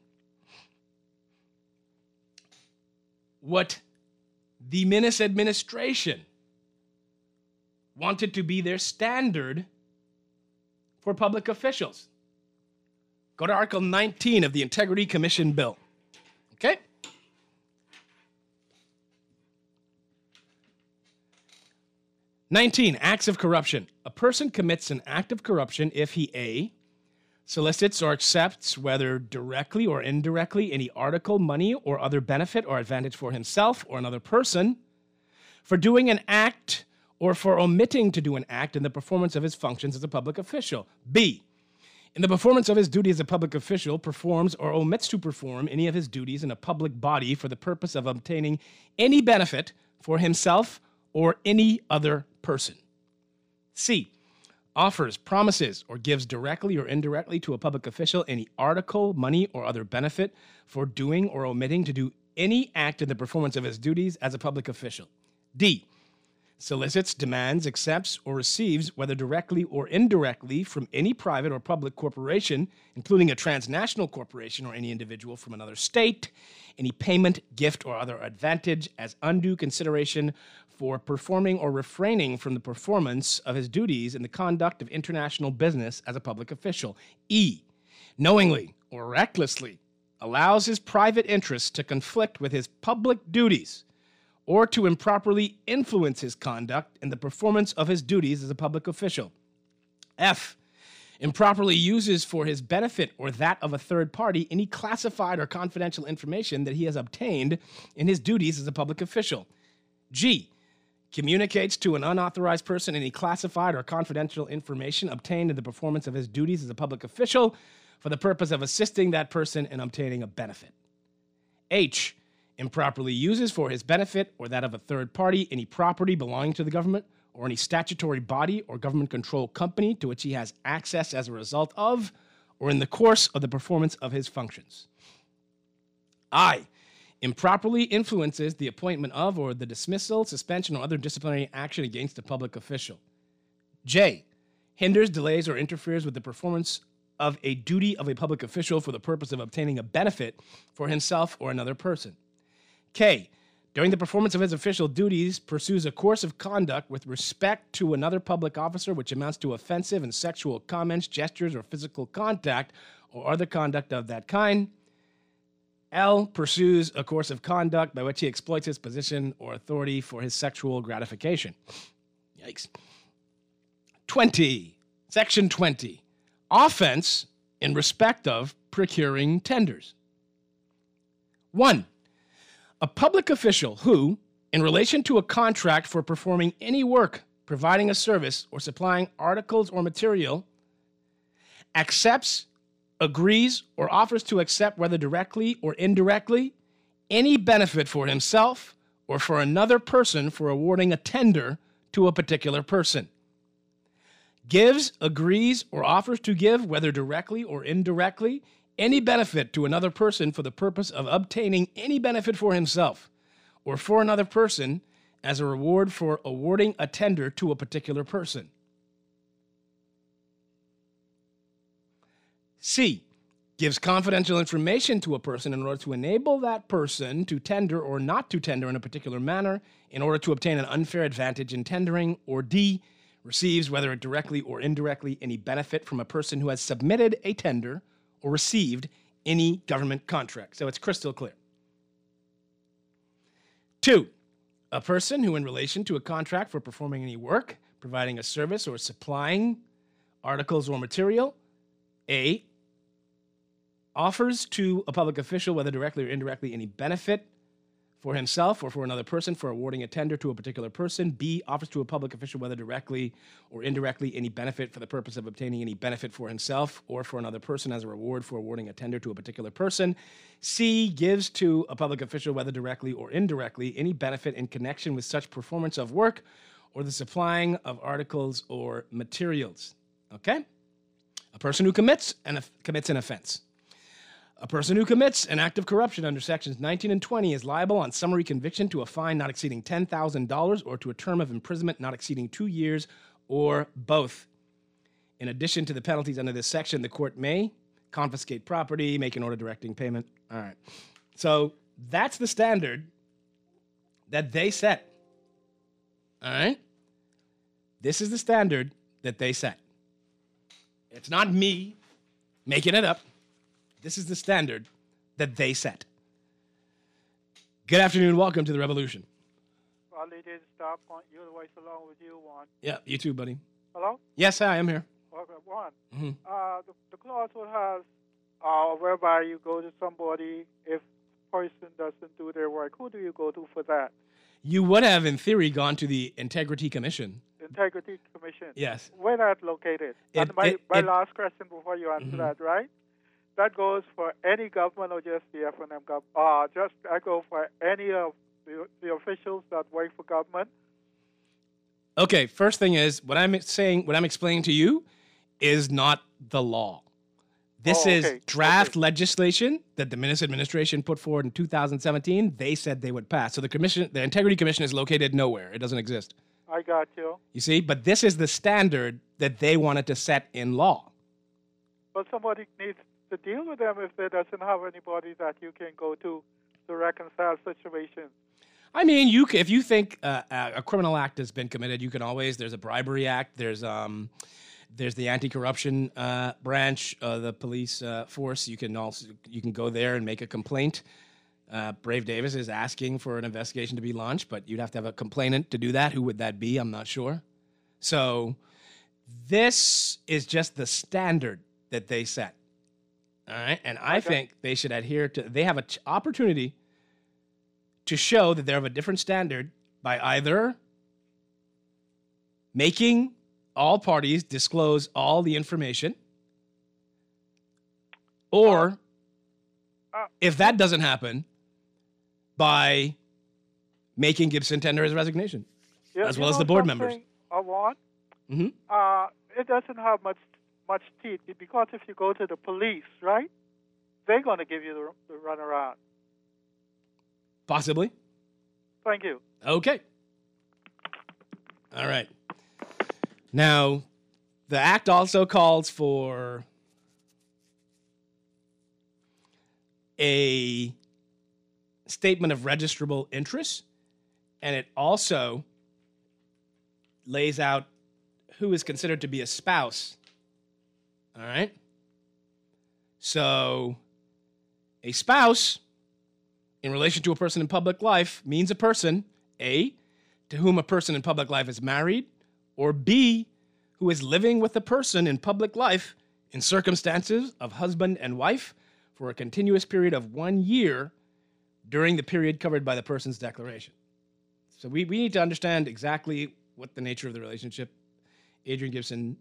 Speaker 3: what the Minnis administration wanted to be their standard for public officials. Go to Article 19 of the Integrity Commission Bill. Okay? "19. Acts of corruption. A person commits an act of corruption if he A, solicits or accepts, whether directly or indirectly, any article, money, or other benefit or advantage for himself or another person, for doing an act or for omitting to do an act in the performance of his functions as a public official. B, in the performance of his duty as a public official, performs or omits to perform any of his duties in a public body for the purpose of obtaining any benefit for himself or any other person. C, offers, promises, or gives directly or indirectly to a public official any article, money, or other benefit for doing or omitting to do any act in the performance of his duties as a public official. D, solicits, demands, accepts, or receives, whether directly or indirectly, from any private or public corporation, including a transnational corporation or any individual from another state, any payment, gift, or other advantage as undue consideration for performing or refraining from the performance of his duties in the conduct of international business as a public official. E, knowingly or recklessly allows his private interests to conflict with his public duties or to improperly influence his conduct in the performance of his duties as a public official. F, improperly uses for his benefit or that of a third party any classified or confidential information that he has obtained in his duties as a public official. G, communicates to an unauthorized person any classified or confidential information obtained in the performance of his duties as a public official for the purpose of assisting that person in obtaining a benefit. H, improperly uses for his benefit or that of a third party any property belonging to the government or any statutory body or government-controlled company to which he has access as a result of or in the course of the performance of his functions. I, improperly influences the appointment of or the dismissal, suspension, or other disciplinary action against a public official. J, hinders, delays, or interferes with the performance of a duty of a public official for the purpose of obtaining a benefit for himself or another person. K, during the performance of his official duties, pursues a course of conduct with respect to another public officer which amounts to offensive and sexual comments, gestures, or physical contact, or other conduct of that kind. L, pursues a course of conduct by which he exploits his position or authority for his sexual gratification. Yikes. 20, Section 20, offense in respect of procuring tenders. 1, a public official who, in relation to a contract for performing any work, providing a service, or supplying articles or material, accepts, agrees, or offers to accept, whether directly or indirectly, any benefit for himself or for another person for awarding a tender to a particular person. Gives, agrees, or offers to give, whether directly or indirectly, any benefit to another person for the purpose of obtaining any benefit for himself or for another person as a reward for awarding a tender to a particular person. C, gives confidential information to a person in order to enable that person to tender or not to tender in a particular manner in order to obtain an unfair advantage in tendering. Or D, receives, whether directly or indirectly, any benefit from a person who has submitted a tender or received any government contract. So it's crystal clear. 2, a person who, in relation to a contract for performing any work, providing a service, or supplying articles or material, A, offers to a public official, whether directly or indirectly, any benefit for himself or for another person for awarding a tender to a particular person. B, offers to a public official, whether directly or indirectly, any benefit for the purpose of obtaining any benefit for himself or for another person as a reward for awarding a tender to a particular person. C, gives to a public official, whether directly or indirectly, any benefit in connection with such performance of work or the supplying of articles or materials. Okay? A person who commits an offense. A person who commits an act of corruption under sections 19 and 20 is liable on summary conviction to a fine not exceeding $10,000 or to a term of imprisonment not exceeding 2 years or both. In addition to the penalties under this section, the court may confiscate property, make an order directing payment. All right. So that's the standard that they set. All right? This is the standard that they set. It's not me making it up. This is the standard that they set. Good afternoon. Welcome to the Revolution.
Speaker 19: Well, they did stop on your voice along with you, Juan.
Speaker 3: Yeah, you too, buddy.
Speaker 19: Hello?
Speaker 3: Yes, hi, I'm here.
Speaker 19: Okay, Juan.
Speaker 3: Mm-hmm.
Speaker 19: The clause would have whereby you go to somebody if person doesn't do their work. Who do you go to for that?
Speaker 3: You would have, in theory, gone to the Integrity Commission.
Speaker 19: Integrity Commission.
Speaker 3: Yes.
Speaker 19: Where that located? And my last question before you answer that, right? That goes for any government or just the F&M government? Just I go for any of the officials that work for government?
Speaker 3: Okay, first thing is, what I'm explaining to you is not the law. This is draft legislation that the Minnis administration put forward in 2017. They said they would pass. So the Integrity Commission is located nowhere. It doesn't exist.
Speaker 19: I got you.
Speaker 3: You see? But this is the standard that they wanted to set in law.
Speaker 19: But somebody needs to deal with them if they doesn't have anybody that you can go to reconcile situations.
Speaker 3: I mean, if you think a criminal act has been committed, you can always. There's a bribery act. There's the anti-corruption branch of the police force. You can go there and make a complaint. Brave Davis is asking for an investigation to be launched, but you'd have to have a complainant to do that. Who would that be? I'm not sure. So this is just the standard that they set. All right, and I think they should adhere to. They have an opportunity to show that they're of a different standard by either making all parties disclose all the information, or if that doesn't happen, by making Gibson tender his resignation, as well as the board members.
Speaker 19: Mm-hmm. It doesn't have much teeth, because if you go to the police, right, they're going to give you the runaround.
Speaker 3: Possibly.
Speaker 19: Thank you.
Speaker 3: Okay. All right. Now, the act also calls for a statement of registrable interest, and it also lays out who is considered to be a spouse. All right? So, a spouse, in relation to a person in public life, means a person, A, to whom a person in public life is married, or B, who is living with a person in public life in circumstances of husband and wife for a continuous period of 1 year during the period covered by the person's declaration. So we need to understand exactly what the nature of the relationship Adrian Gibson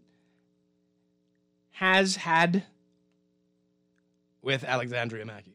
Speaker 3: has had with Alexandria Mackey.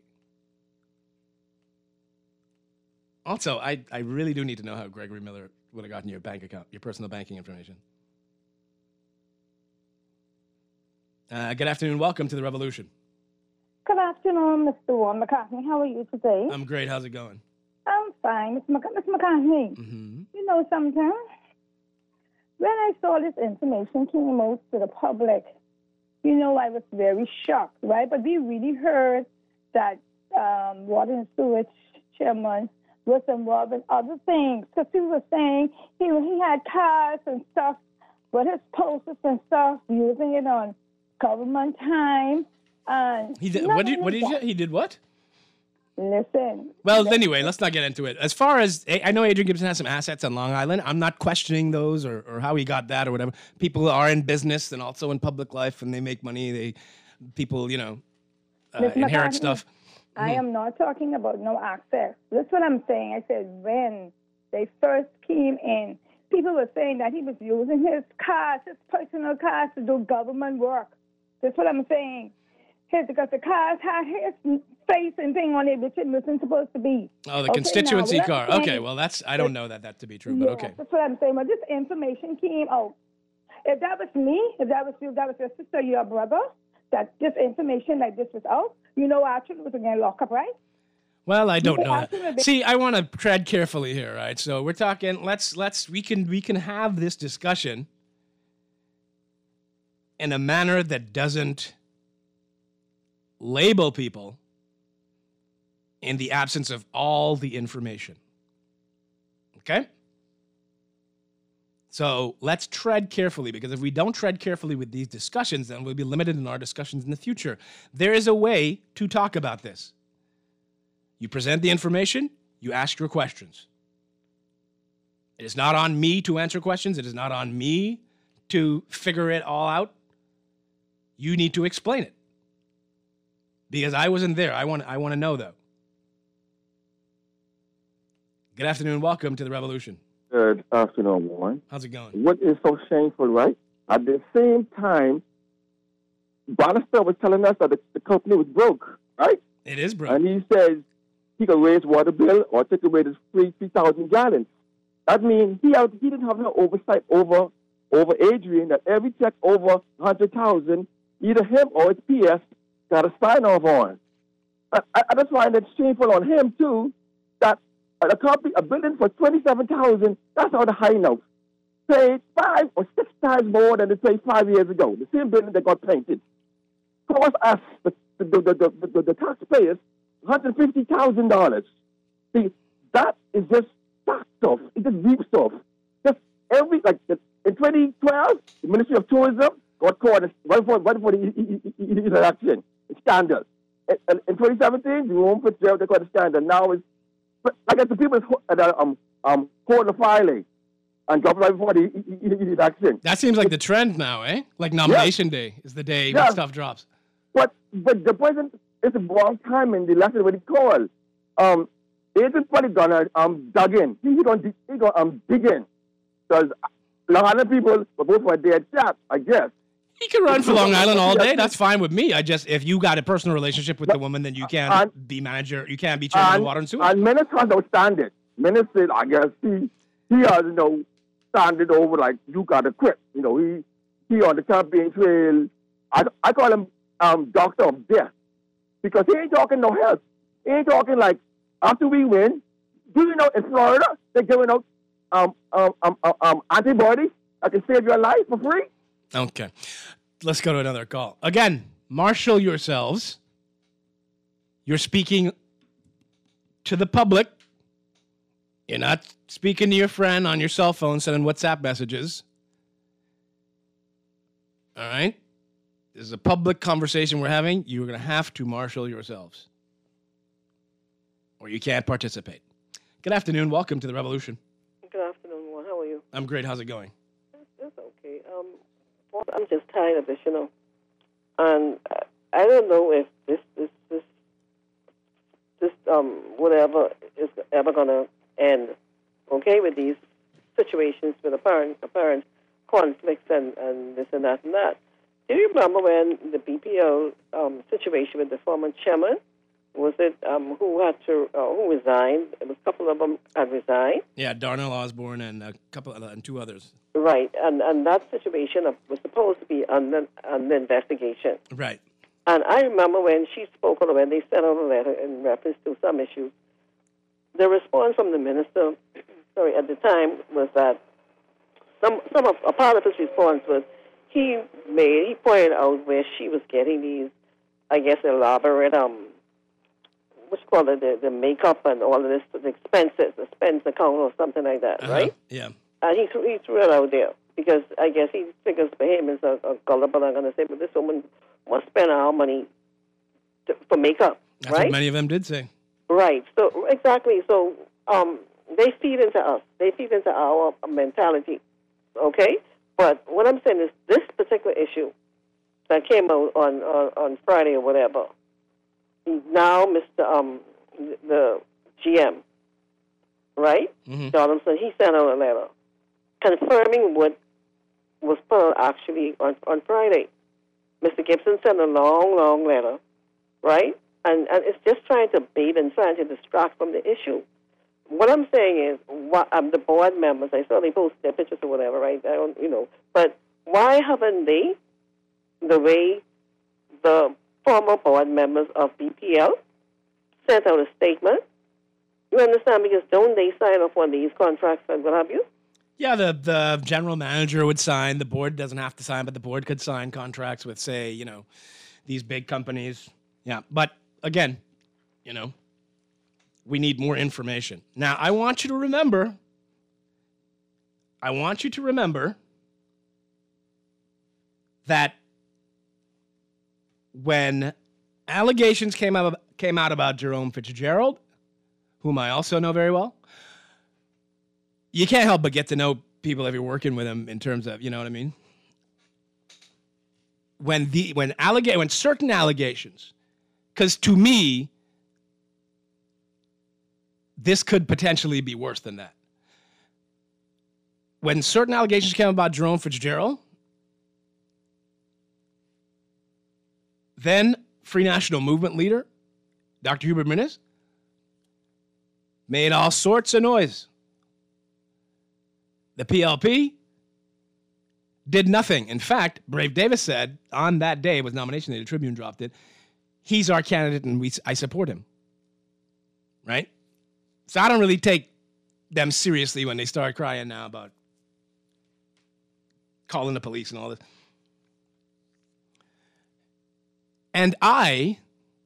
Speaker 3: Also, I really do need to know how Gregory Miller would have gotten your bank account, your personal banking information. Good afternoon. Welcome to the Revolution.
Speaker 20: Good afternoon, Mr. Warren McCartney. How are you today?
Speaker 3: I'm great. How's it going?
Speaker 20: I'm fine. Mr. McCartney, you know something? When I saw this information came out to the public, I was very shocked, right? But we really heard that Water and Sewage Chairman was involved in other things. Because he was saying he had cars and stuff, with his posters and stuff, using it on government time. And
Speaker 3: He did. What did you say? He did what?
Speaker 20: Listen.
Speaker 3: Well, anyway, let's not get into it. As far as I know, Adrian Gibson has some assets on Long Island. I'm not questioning those or how he got that or whatever. People are in business and also in public life, and they make money. People,
Speaker 20: Mr.
Speaker 3: inherit
Speaker 20: McCartney,
Speaker 3: stuff.
Speaker 20: I am not talking about no access. That's what I'm saying. I said when they first came in, people were saying that he was using his cars, his personal cars, to do government work. That's what I'm saying. Because the cars had his face and thing on it, which it wasn't supposed to be.
Speaker 3: Oh, the constituency
Speaker 20: now,
Speaker 3: car.
Speaker 20: that's
Speaker 3: Okay, well, I don't know that to be true, but okay.
Speaker 20: That's what I'm saying. But this information came out. If that was me, if that was you, that was your sister, your brother, that this information like this was out, actually was going to lock up, right?
Speaker 3: Well, I don't know that. See, I want to tread carefully here, right? So we're talking. We can have this discussion in a manner that doesn't label people in the absence of all the information. Okay? So let's tread carefully, because if we don't tread carefully with these discussions, then we'll be limited in our discussions in the future. There is a way to talk about this. You present the information, you ask your questions. It is not on me to answer questions. It is not on me to figure it all out. You need to explain it. Because I wasn't there. I want to know, though. Good afternoon. Welcome to the Revolution.
Speaker 7: Good afternoon, Warren.
Speaker 3: How's it going?
Speaker 7: What is so shameful, right? At the same time, Bannister was telling us that the company was broke, right?
Speaker 3: It is broke.
Speaker 7: And he says he could raise water bill or take away the 3,000 gallons. That means he didn't have no oversight over Adrian, that every check over 100,000, either him or his PS got a sign off on. I just find it shameful on him too, that a building for 27,000, that's not a high note. Paid 5 or 6 times more than they paid 5 years ago. The same building that got painted. Cost us, the taxpayers, $150,000. See, that is just that stuff. It's just deep stuff. Just in 2012, the Ministry of Tourism got caught right before the election. Scandal. In 2017, Jerome Fitzgerald, they caught a scandal. Now it's, I guess the people court of filing and drop right before the election.
Speaker 3: That seems like the trend now, eh? Like nomination day is the day when stuff drops.
Speaker 7: But the president is the wrong time in the election when he called. Adrian probably gonna dug in. He gonna dig in. Because Long Island people were both for a dead shot, I guess.
Speaker 3: He can run for Long Island all day. That's fine with me. if you got a personal relationship with the woman, then you can't be manager. You can't be chairman of water and sewer.
Speaker 7: And Menace has no standard. Menace said, I guess he has no standard over like you got to quit. He on the campaign trail. I call him Doctor of Death, because he ain't talking no health. He ain't talking like after we win. Do you know in Florida they're giving out antibodies that can save your life for free?
Speaker 3: Okay. Let's go to another call. Again, marshal yourselves. You're speaking to the public. You're not speaking to your friend on your cell phone, sending WhatsApp messages. All right? This is a public conversation we're having. You're going to have to marshal yourselves, or you can't participate. Good afternoon. Welcome to the Revolution.
Speaker 21: Good afternoon, Juan. How are you?
Speaker 3: I'm great. How's it going?
Speaker 21: It's okay. I'm just tired of this, and I don't know if this whatever is ever gonna end. Okay, with these situations with apparent conflicts and this and that and that. Do you remember when the BPO situation with the former chairman? Was it who resigned? It was a couple of them had resigned.
Speaker 3: Yeah, Darnell Osborne and and two others.
Speaker 21: Right, and that situation was supposed to be under investigation.
Speaker 3: Right.
Speaker 21: And I remember when she spoke, or when they sent out a letter in reference to some issues, the response from the minister, at the time, was that a part of his response was he pointed out where she was getting these, I guess, elaborate, the makeup and all of this, the expenses, the spends account or something like that, right?
Speaker 3: Yeah.
Speaker 21: And he threw it out there because I guess he figures Bahamians are gullible and going to say, but this woman must spend our money for makeup,
Speaker 3: That's
Speaker 21: right?
Speaker 3: what many of them did say.
Speaker 21: Right. So, exactly. So, they feed into us. They feed into our mentality, okay? But what I'm saying is this particular issue that came out on Friday or whatever, now Mr. The GM, right? Donaldson, he sent out a letter confirming what was put actually on Friday. Mr. Gibson sent a long, long letter, right? And it's just trying to bait and trying to distract from the issue. What I'm saying is, the board members, I saw they posted their pictures or whatever, right? I don't, but why haven't they, the way the former board members of BPL sent out a statement? You understand? Because don't they sign off on these contracts and what have you?
Speaker 3: Yeah, the general manager would sign. The board doesn't have to sign, but the board could sign contracts with, say, these big companies. Yeah, but again, we need more information. Now, I want you to remember that when allegations came out about Jerome Fitzgerald, whom I also know very well, you can't help but get to know people if you're working with them in terms of, you know what I mean? When certain allegations, because to me, this could potentially be worse than that. When certain allegations came about Jerome Fitzgerald, then Free National Movement leader, Dr. Hubert Minnis, made all sorts of noise. The PLP did nothing. In fact, Brave Davis said on that day, it was nomination day, the Tribune dropped it, he's our candidate and I support him. Right? So I don't really take them seriously when they start crying now about calling the police and all this. And I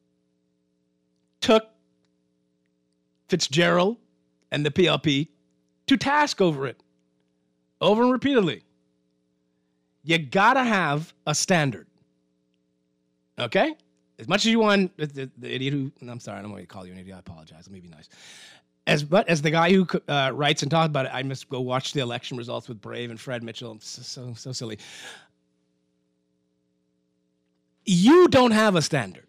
Speaker 3: took Fitzgerald and the PLP to task over it, over and repeatedly. You gotta have a standard, okay? As much as you want, the idiot who, I'm sorry, I don't want to call you an idiot, I apologize, let me be nice. But as the guy who writes and talks about it, I must go watch the election results with Brave and Fred Mitchell. I'm so silly. You don't have a standard,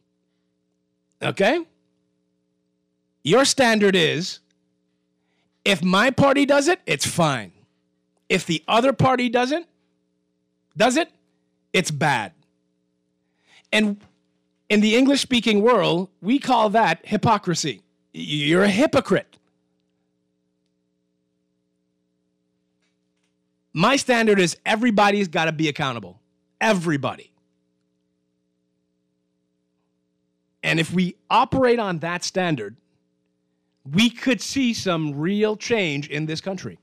Speaker 3: okay? Your standard is, if my party does it, it's fine. If the other party does it, it's bad. And in the English-speaking world, we call that hypocrisy. You're a hypocrite. My standard is everybody's got to be accountable. Everybody. And if we operate on that standard, we could see some real change in this country.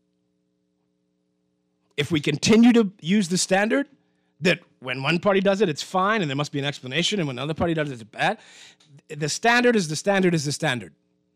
Speaker 3: If we continue to use the standard that when one party does it, it's fine, and there must be an explanation, and when another party does it, it's bad. The standard is the standard is the standard.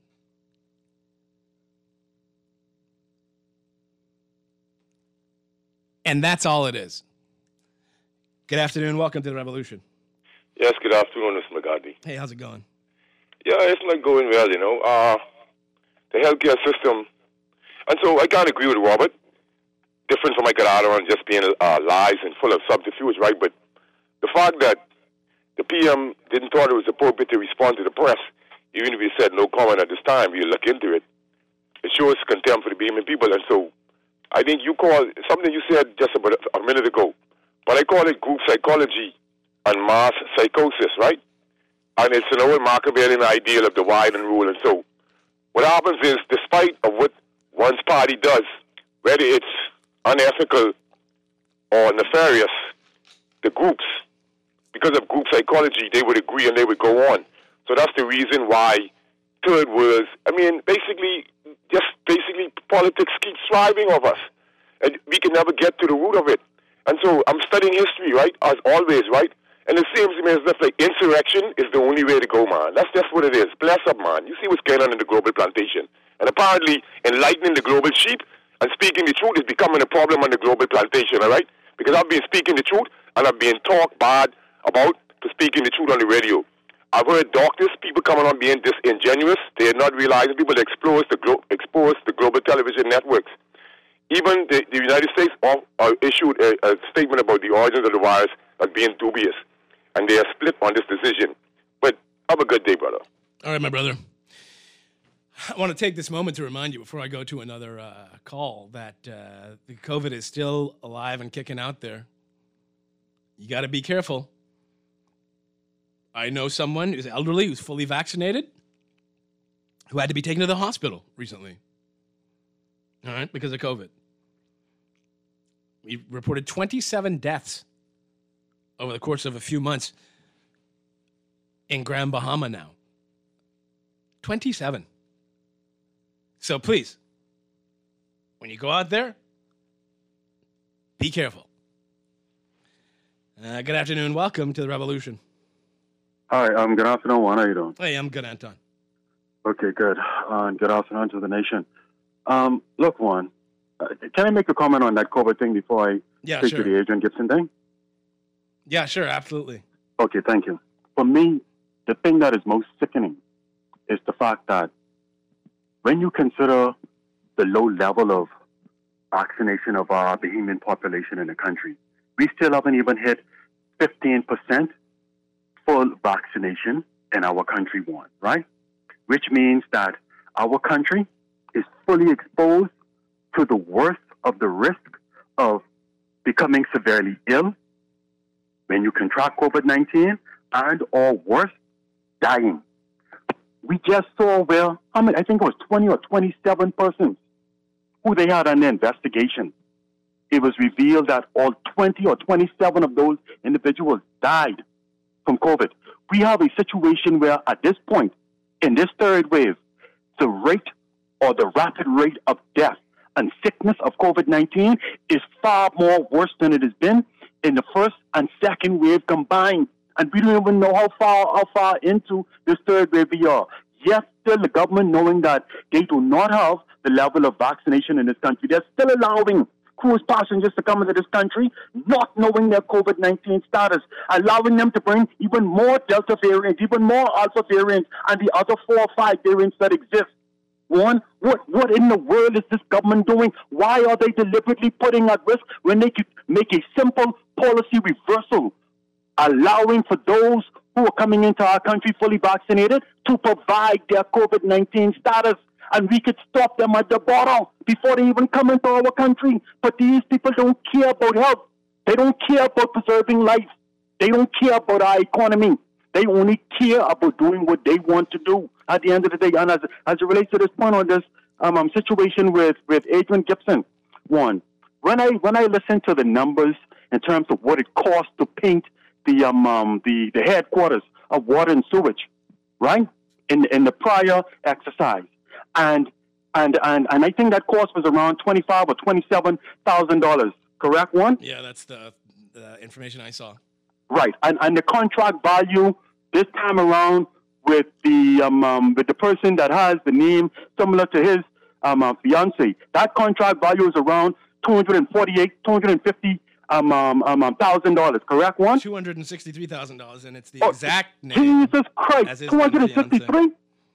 Speaker 3: And that's all it is. Good afternoon. Welcome to the Revolution.
Speaker 1: Yes, good afternoon, Mr. McGarty.
Speaker 3: Hey, how's it going?
Speaker 1: Yeah, it's not going well, the healthcare system. And so I can't agree with Robert. Different from Michael Alderon just being lies and full of subterfuge, right? But the fact that the PM didn't thought it was appropriate to respond to the press, even if he said no comment at this time, we'll look into it. It shows contempt for the Bahamian people. And so I think you call something you said just about a minute ago, but I call it group psychology and mass psychosis, right? And it's an old Machiavellian ideal of divide and rule. And so what happens is, despite of what one's party does, whether it's unethical or nefarious, the groups because of group psychology, they would agree and they would go on. So that's the reason why third world, basically politics keeps thriving of us. And we can never get to the root of it. And so I'm studying history, right, as always, right? And it seems to me as if like insurrection is the only way to go, man. That's just what it is. Bless up, man. You see what's going on in the global plantation. And apparently enlightening the global sheep and speaking the truth is becoming a problem on the global plantation, all right? Because I've been speaking the truth and I've been talked bad about for speaking the truth on the radio. I've heard doctors, people coming on being disingenuous. They're not realizing people expose the global television networks. Even the United States issued a statement about the origins of the virus as being dubious. And they are split on this decision. But have a good day, brother.
Speaker 3: All right, my brother. I want to take this moment to remind you before I go to another call that the COVID is still alive and kicking out there. You got to be careful. I know someone who's elderly, who's fully vaccinated, who had to be taken to the hospital recently. All right, because of COVID. We reported 27 deaths over the course of a few months in Grand Bahama now. 27. So please, when you go out there, be careful. Good afternoon. Welcome to the Revolution.
Speaker 2: Hi, good afternoon, Juan. How you doing?
Speaker 3: Hey, I'm good, Anton.
Speaker 2: Okay, good. Good afternoon to the nation. Look, Juan, can I make a comment on that COVID thing before I take to the Adrian Gibson thing?
Speaker 3: Yeah, sure, absolutely.
Speaker 2: Okay, thank you. For me, the thing that is most sickening is the fact that when you consider the low level of vaccination of our Bahamian population in the country, we still haven't even hit 15% full vaccination in our country, Juan, right? Which means that our country is fully exposed to the worst of the risk of becoming severely ill when you contract COVID-19 and or worse, dying. We just saw I think it was 20 or 27 persons who they had under investigation. It was revealed that all 20 or 27 of those individuals died from COVID. We have a situation where at this point, in this third wave, the rate or the rapid rate of death and sickness of COVID-19 is far more worse than it has been in the first and second wave combined. And we don't even know how far into this third wave we are. Yet still the government, knowing that they do not have the level of vaccination in this country, they're still allowing cruise passengers to come into this country, not knowing their COVID-19 status, allowing them to bring even more Delta variants, even more Alpha variants, and the other 4 or 5 variants that exist. One, what in the world is this government doing? Why are they deliberately putting at risk when they could make a simple policy reversal, allowing for those who are coming into our country fully vaccinated to provide their COVID-19 status? And we could stop them at the border before they even come into our country. But these people don't care about health. They don't care about preserving life. They don't care about our economy. They only care about doing what they want to do at the end of the day. And as it relates to this point on this situation with Adrian Gibson, one, when I listen to the numbers in terms of what it costs to paint the headquarters of water and sewage, right, in the prior exercise, and I think that cost was around $25,000 or $27,000. Correct, one?
Speaker 3: Yeah, that's the information I saw.
Speaker 2: Right, and the contract value this time around with the person that has the name similar to his fiance, that contract value is around $250,000. Correct, one?
Speaker 3: $263,000, and it's the exact name.
Speaker 2: Jesus Christ, 263.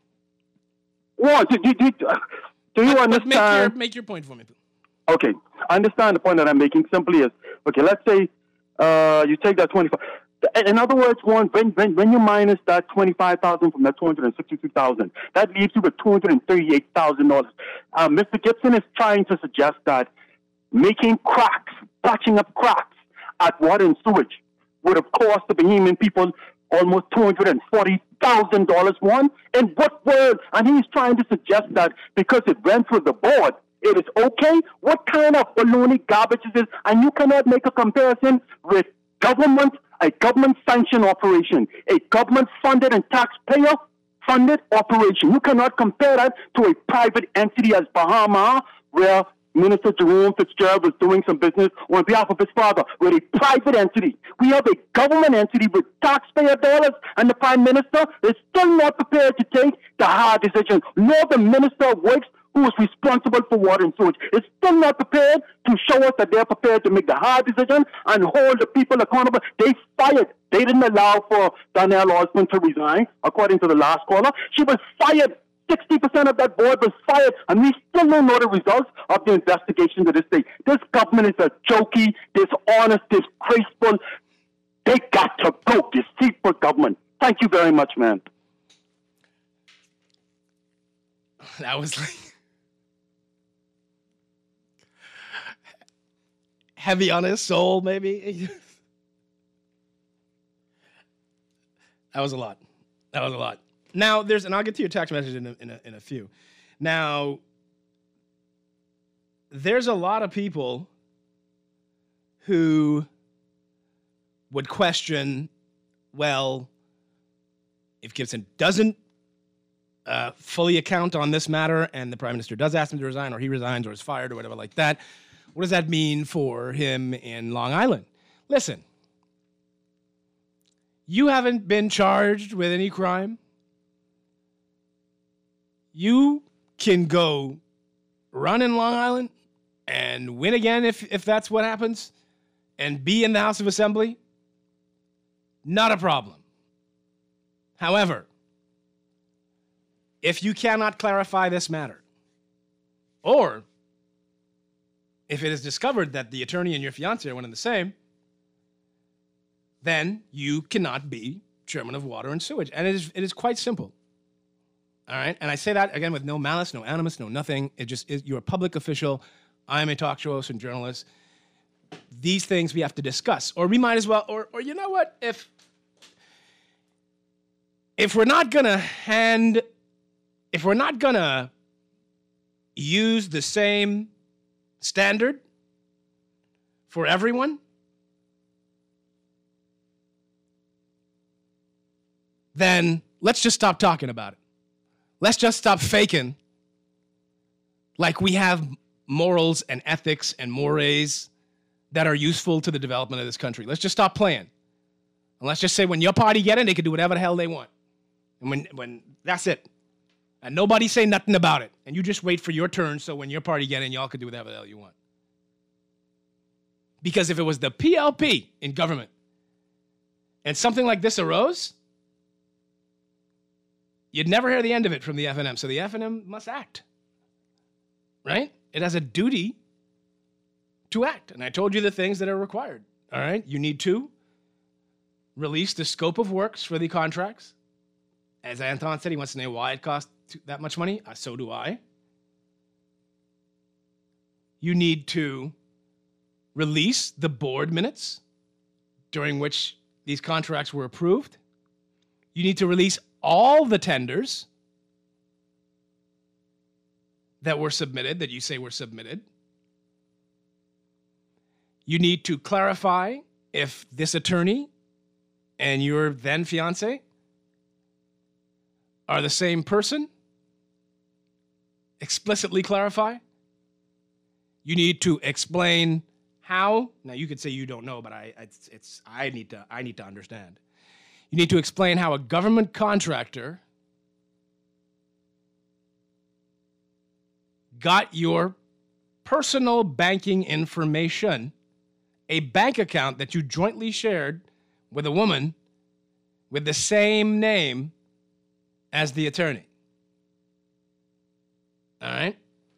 Speaker 2: What? Do you understand?
Speaker 3: Make your point for me.
Speaker 2: Okay, I understand the point that I'm making. Simply is, okay, let's say you take that 25. In other words, when you minus that 25,000 from that 263,000, that leaves you with $238,000. Mr. Gibson is trying to suggest that making cracks, patching up cracks at water and sewage would have cost the Bahamian people almost $240,000. One, in what world? And he's trying to suggest that because it went through the board, it is okay. What kind of baloney garbage is this? And you cannot make a comparison with government a government-sanctioned operation, a government-funded and taxpayer-funded operation. You cannot compare that to a private entity as Bahama, where Minister Jerome Fitzgerald was doing some business on behalf of his father. We're a private entity. We have a government entity with taxpayer dollars, and the Prime Minister is still not prepared to take the hard decision. Nor the Minister of Works, who is responsible for water and sewage, is still not prepared to show us that they're prepared to make the hard decision and hold the people accountable. They fired. They didn't allow for Donnell Osmond to resign, according to the last caller. She was fired. 60% of that board was fired, and we still don't know the results of the investigation to this day. This government is a jokey, dishonest, disgraceful. They got to go. Deceitful government. Thank you very much, man.
Speaker 3: That was like heavy on his soul, maybe. That was a lot. That was a lot. Now, and I'll get to your text message in a few. Now, there's a lot of people who would question, well, if Gibson doesn't fully account on this matter and the Prime Minister does ask him to resign, or he resigns or is fired or whatever like that, what does that mean for him in Long Island? Listen, you haven't been charged with any crime. You can go run in Long Island and win again if that's what happens, and be in the House of Assembly. Not a problem. However, if you cannot clarify this matter, or if it is discovered that the attorney and your fiancé are one and the same, then you cannot be chairman of Water and Sewage. And it is quite simple. All right? And I say that, again, with no malice, no animus, no nothing. It just is, you're a public official. I am a talk show host and journalist. These things we have to discuss. Or we might as well, or you know what? If we're not gonna use the same standard for everyone, then let's just stop talking about it. Let's just stop faking like we have morals and ethics and mores that are useful to the development of this country. Let's just stop playing. And let's just say when your party get in, they can do whatever the hell they want. And when that's it. And nobody say nothing about it. And you just wait for your turn so when your party get in, y'all can do whatever the hell you want. Because if it was the PLP in government and something like this arose, you'd never hear the end of it from the FNM. So the FNM must act, right? It has a duty to act. And I told you the things that are required, all right? You need to release the scope of works for the contracts. As Anton said, he wants to know why it costs that much money. So do I. You need to release the board minutes during which these contracts were approved. You need to release all the tenders that were submitted, that you say were submitted. You need to clarify if this attorney and your then fiancé are the same person. Explicitly clarify. You need to explain how. Now you could say you don't know, but I need to understand. You need to explain how a government contractor got your personal banking information, a bank account that you jointly shared with a woman with the same name as the attorney. All right?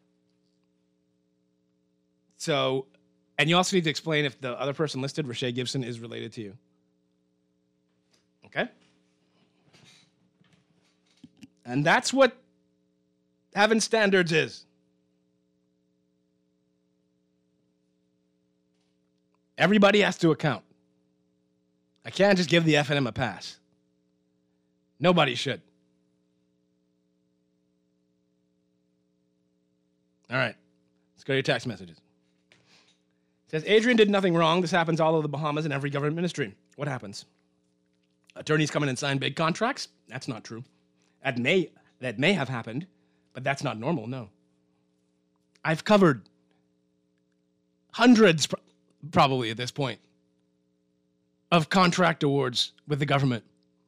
Speaker 3: So, and you also need to explain if the other person listed, Rashay Gibson, is related to you. Okay? And that's what having standards is. Everybody has to account. I can't just give the FNM a pass. Nobody should. All right. Let's go to your text messages. It says, Adrian did nothing wrong. This happens all over the Bahamas and every government ministry. what happens? Attorneys come in and sign big contracts? That's not true. That may have happened, but that's not normal, no. I've covered hundreds, probably at this point, of contract awards with the government.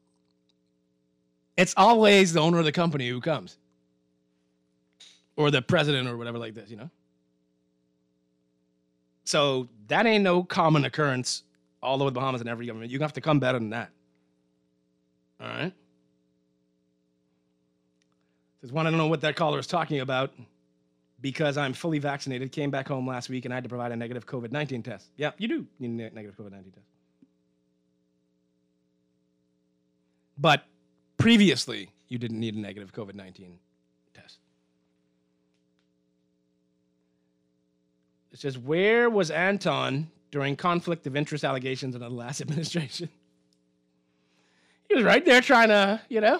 Speaker 3: It's always the owner of the company who comes. Or the president or whatever like this, you know? So that ain't no common occurrence all over the Bahamas and every government. You're going to have to come better than that. All right? Just want to know what that caller is talking about because I'm fully vaccinated, came back home last week, and I had to provide a negative COVID-19 test. Yeah, you do need a negative COVID-19 test. But previously, you didn't need a negative COVID-19 test. It says, where was Anton during conflict of interest allegations under the last administration? He was right there trying to,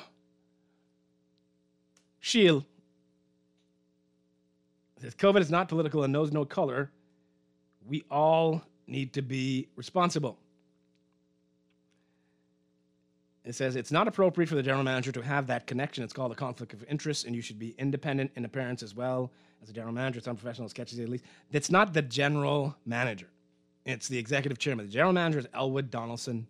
Speaker 3: shield. It says, COVID is not political and knows no color. We all need to be responsible. It says, it's not appropriate for the general manager to have that connection. It's called a conflict of interest, and you should be independent in appearance as well as a general manager. Some professional sketches at least. It's not the general manager. It's the executive chairman. The general manager is Elwood Donaldson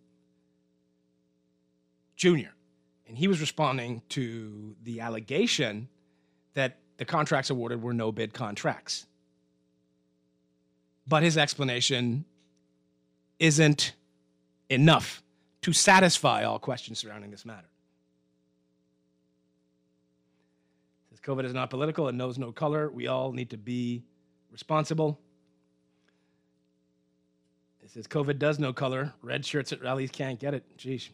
Speaker 3: Jr., and he was responding to the allegation that the contracts awarded were no-bid contracts. But his explanation isn't enough to satisfy all questions surrounding this matter. It says COVID is not political and knows no color. We all need to be responsible. It says COVID does know color. Red shirts at rallies can't get it. Jeez.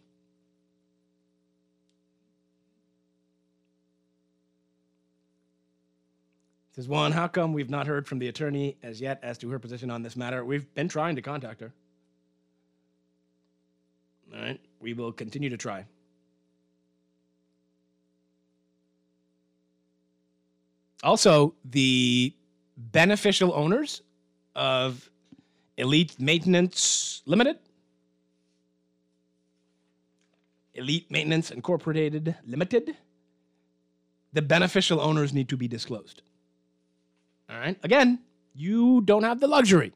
Speaker 3: It says, Juan, how come we've not heard from the attorney as yet as to her position on this matter? We've been trying to contact her. All right, we will continue to try. Also, the beneficial owners of Elite Maintenance Limited, Elite Maintenance Incorporated Limited, the beneficial owners need to be disclosed. All right, again, you don't have the luxury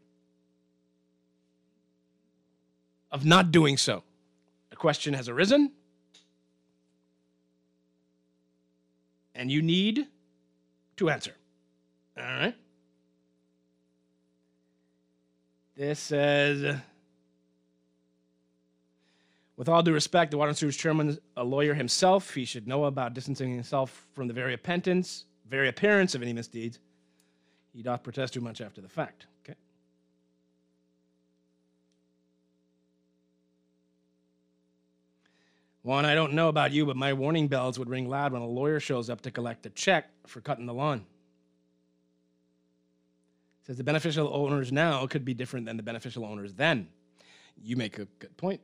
Speaker 3: of not doing so. A question has arisen, and you need to answer. All right? This says, with all due respect, the Water and Sewage Chairman is a lawyer himself. He should know about distancing himself from the very appearance of any misdeeds. He doth protest too much after the fact. Okay. Juan, I don't know about you, but my warning bells would ring loud when a lawyer shows up to collect a check for cutting the lawn. It says the beneficial owners now could be different than the beneficial owners then. You make a good point.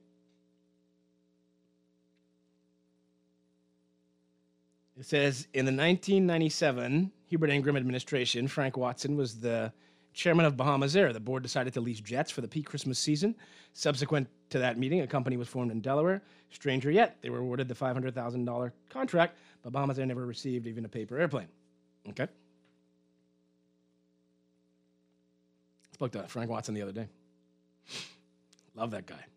Speaker 3: It says in the 1997 Hubert Ingram administration, Frank Watson was the chairman of Bahamas Air. The board decided to lease jets for the peak Christmas season. Subsequent to that meeting, a company was formed in Delaware. Stranger yet, they were awarded the $500,000 contract, but Bahamas Air never received even a paper airplane. Okay? Spoke to Frank Watson the other day. Love that guy.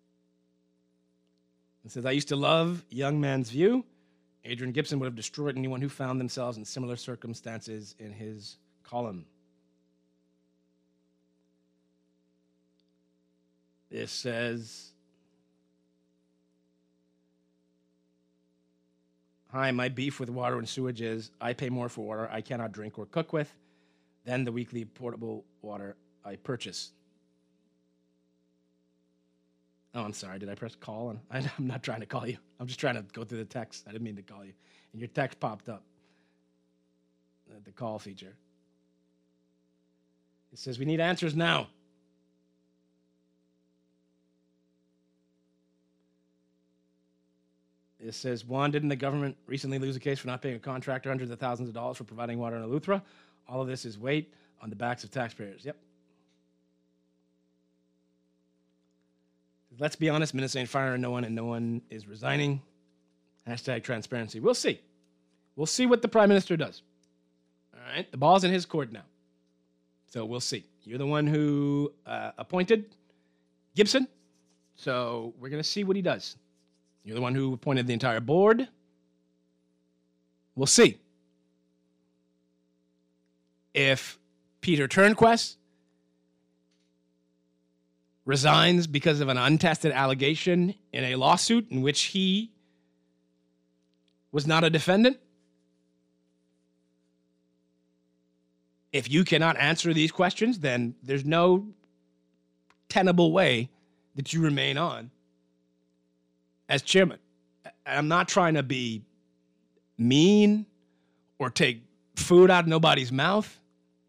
Speaker 3: It says, I used to love Young Man's View. Adrian Gibson would have destroyed anyone who found themselves in similar circumstances in his column. This says, hi, my beef with water and sewage is I pay more for water I cannot drink or cook with than the weekly portable water I purchase. Oh, I'm sorry. Did I press call? I'm not trying to call you. I'm just trying to go through the text. I didn't mean to call you. And your text popped up. The call feature. It says, we need answers now. It says, Juan, didn't the government recently lose a case for not paying a contractor hundreds of thousands of dollars for providing water in Eleuthera? All of this is weight on the backs of taxpayers. Yep. let's be honest, Minutes ain't firing no one, and no one is resigning. Hashtag transparency. We'll see. We'll see what the prime minister does. All right? The ball's in his court now. So we'll see. You're the one who appointed Gibson. So we're going to see what he does. You're the one who appointed the entire board. We'll see. If Peter Turnquest resigns because of an untested allegation in a lawsuit in which he was not a defendant, if you cannot answer these questions, then there's no tenable way that you remain on as chairman. I'm not trying to be mean or take food out of nobody's mouth,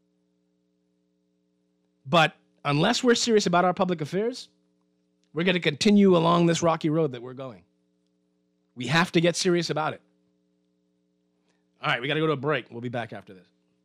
Speaker 3: but unless we're serious about our public affairs, we're going to continue along this rocky road that we're going. We have to get serious about it. All right, we got to go to a break. We'll be back after this.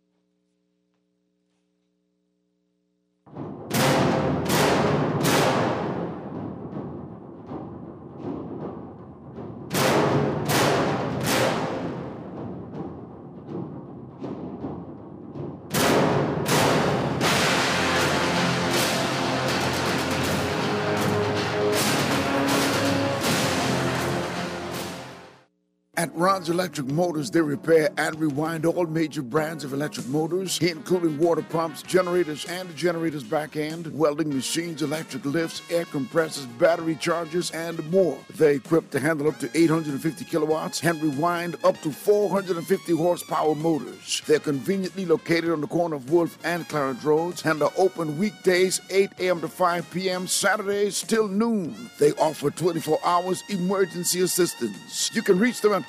Speaker 4: At Ron's Electric Motors, they repair and rewind all major brands of electric motors, including water pumps, generators and the generator's back end, welding machines, electric lifts, air compressors, battery chargers, and more. They're equipped to handle up to 850 kilowatts and rewind up to 450 horsepower motors. They're conveniently located on the corner of Wolf and Clarence Roads and are open weekdays 8 a.m. to 5 p.m., Saturdays till noon. They offer 24 hours emergency assistance. You can reach them at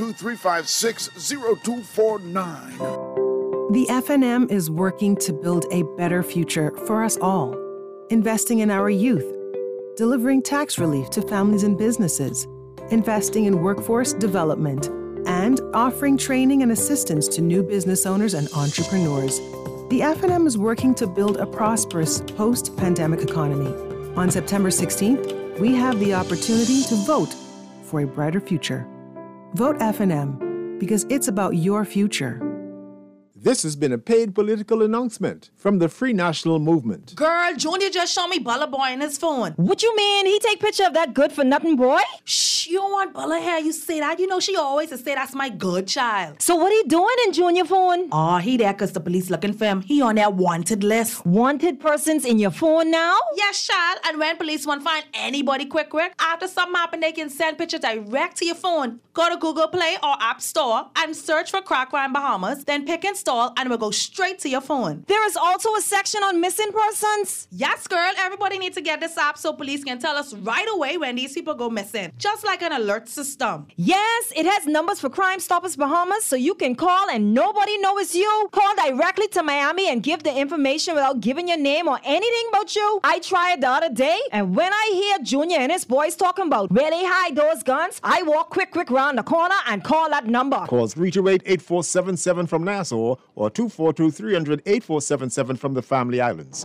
Speaker 4: 242-356-0249.
Speaker 9: The FNM is working to build a better future for us all, investing in our youth, delivering tax relief to families and businesses, investing in workforce development, and offering training and assistance to new business owners and entrepreneurs. The FNM is working to build a prosperous post-pandemic economy. On September 16th, we have the opportunity to vote for a brighter future. Vote FNM because it's about your future.
Speaker 10: This has been a paid political announcement from the Free National Movement.
Speaker 16: Girl, Junior just showed me Bella Boy in his phone.
Speaker 17: What you mean? He take picture of that good-for-nothing boy?
Speaker 16: Shh, you don't want Bella here. You say that. You know she always say that's my good child.
Speaker 17: So what he doing in Junior phone?
Speaker 16: Oh, he there because the police looking for him. He on that wanted list.
Speaker 17: Wanted persons in your phone now?
Speaker 16: Yes, child. And when police want to find anybody quick, after something happen, they can send pictures direct to your phone. Go to Google Play or App Store and search for Crack Crime Bahamas, then pick install and it will go straight to your phone.
Speaker 17: There is also a section on missing persons?
Speaker 16: Yes, girl. Everybody needs to get this app so police can tell us right away when these people go missing. Just like an alert system.
Speaker 17: Yes, it has numbers for Crime Stoppers Bahamas so you can call and nobody knows it's you. Call directly to Miami and give the information without giving your name or anything about you. I tried the other day, and when I hear Junior and his boys talking about where they hide those guns, I walk quick round the corner and call that number.
Speaker 10: Call 328-8477 from Nassau or 242-300-8477 from the Family Islands.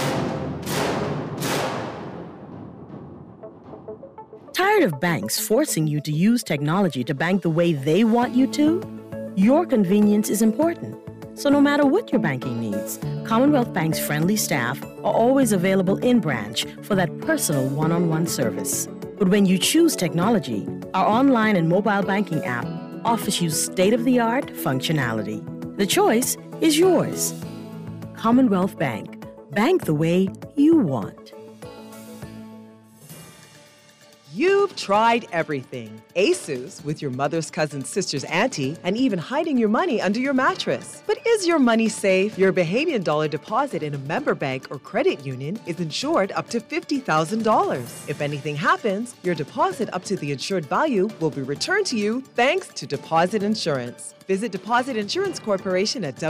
Speaker 22: Tired of banks forcing you to use technology to bank the way they want you to? Your convenience is important. So no matter what your banking needs, Commonwealth Bank's friendly staff are always available in branch for that personal one-on-one service. But when you choose technology, our online and mobile banking app offers you state-of-the-art functionality. The choice is yours. Commonwealth Bank. Bank the way you want.
Speaker 13: You've tried everything. ASUS, with your mother's cousin's sister's auntie, and even hiding your money under your mattress. But is your money safe? Your Bahamian dollar deposit in a member bank or credit union is insured up to $50,000. If anything happens, your deposit up to the insured value will be returned to you thanks to Deposit Insurance. Visit Deposit Insurance Corporation at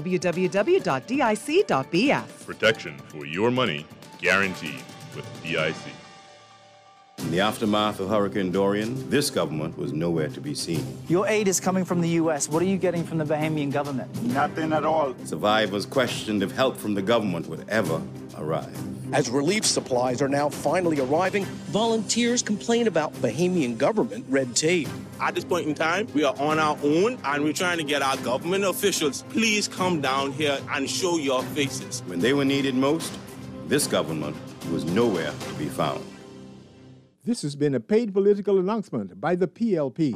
Speaker 13: www.dic.bf.
Speaker 23: Protection for your money guaranteed with DIC.
Speaker 5: In the aftermath of Hurricane Dorian, this government was nowhere to be seen.
Speaker 6: Your aid is coming from the U.S. What are you getting from the Bahamian government?
Speaker 5: Nothing at all. Survivors questioned if help from the government would ever arrive.
Speaker 23: As relief supplies are now finally arriving, volunteers complain about Bahamian government red tape.
Speaker 24: At this point in time, we are on our own, and we're trying to get our government officials, please come down here and show your faces.
Speaker 5: When they were needed most, this government was nowhere to be found.
Speaker 10: This has been a paid political announcement by the PLP.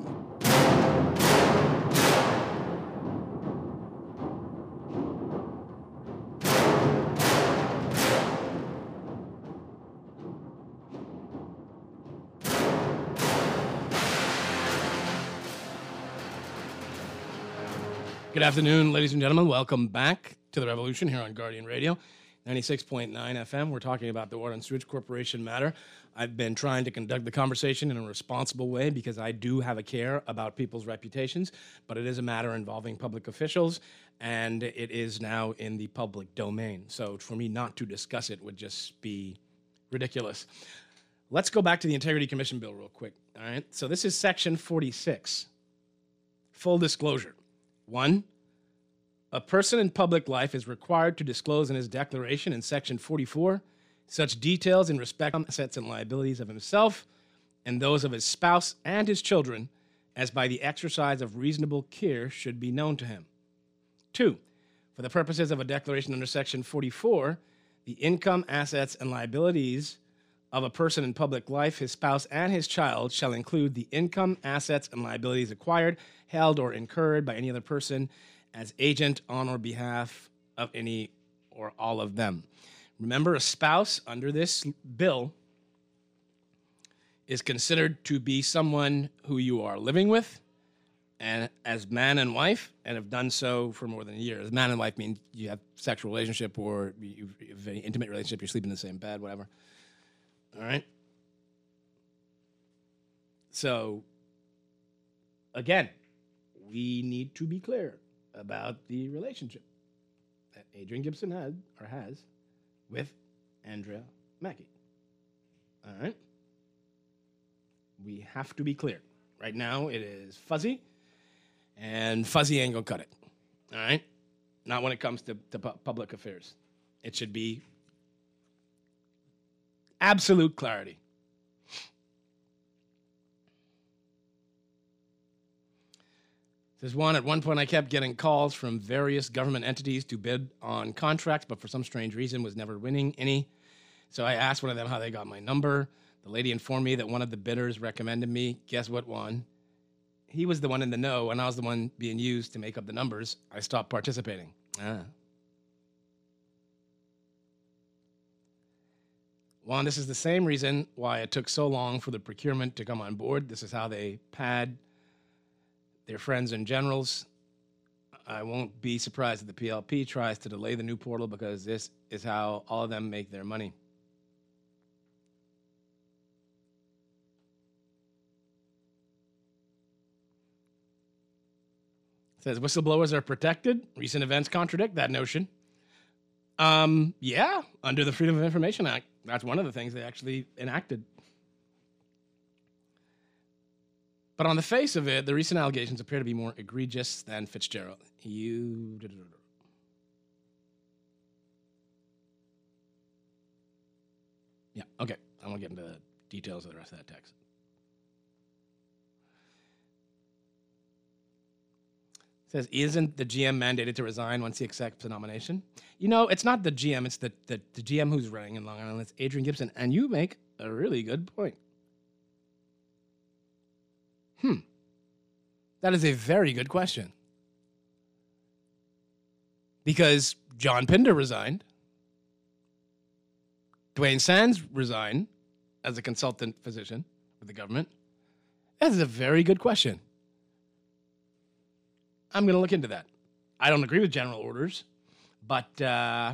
Speaker 3: Good afternoon, ladies and gentlemen. Welcome back to The Revolution here on Guardian Radio, 96.9 FM. We're talking about the Water and Sewage Corporation matter. I've been trying to conduct the conversation in a responsible way because I do have a care about people's reputations, but it is a matter involving public officials, and it is now in the public domain. So for me not to discuss it would just be ridiculous. Let's go back to the Integrity Commission bill real quick. All right. So this is Section 46. Full disclosure. 1. A person in public life is required to disclose in his declaration in Section 44 such details in respect of assets and liabilities of himself and those of his spouse and his children as by the exercise of reasonable care should be known to him. 2. For the purposes of a declaration under Section 44, the income, assets, and liabilities of a person in public life, his spouse, and his child shall include the income, assets, and liabilities acquired, held, or incurred by any other person as agent on or behalf of any or all of them. Remember, a spouse under this bill is considered to be someone who you are living with and as man and wife and have done so for more than a year. As man and wife means you have sexual relationship or you have an intimate relationship, you're sleeping in the same bed, whatever. All right? So, again, we need to be clear about the relationship that Adrian Gibson had or has with Andrea Mackey. All right? We have to be clear. Right now, it is fuzzy, and fuzzy ain't gonna cut it. All right? Not when it comes to public affairs. It should be absolute clarity. There's one, at one point I kept getting calls from various government entities to bid on contracts, but for some strange reason was never winning any. So I asked one of them how they got my number. The lady informed me that one of the bidders recommended me. Guess what won? He was the one in the know, and I was the one being used to make up the numbers. I stopped participating. Juan, this is the same reason why it took so long for the procurement to come on board. This is how they pad their friends and generals. I won't be surprised if the PLP tries to delay the new portal because this is how all of them make their money. It says whistleblowers are protected. Recent events contradict that notion. Yeah, under the Freedom of Information Act. That's one of the things they actually enacted. But on the face of it, the recent allegations appear to be more egregious than Fitzgerald. Yeah, okay. I won't get into the details of the rest of that text. It says, isn't the GM mandated to resign once he accepts a nomination? You know, it's not the GM, it's the GM who's running in Long Island. It's Adrian Gibson. And you make a really good point. That is a very good question. Because John Pinder resigned. Dwayne Sands resigned as a consultant physician with the government. That is a very good question. I'm going to look into that. I don't agree with general orders, but they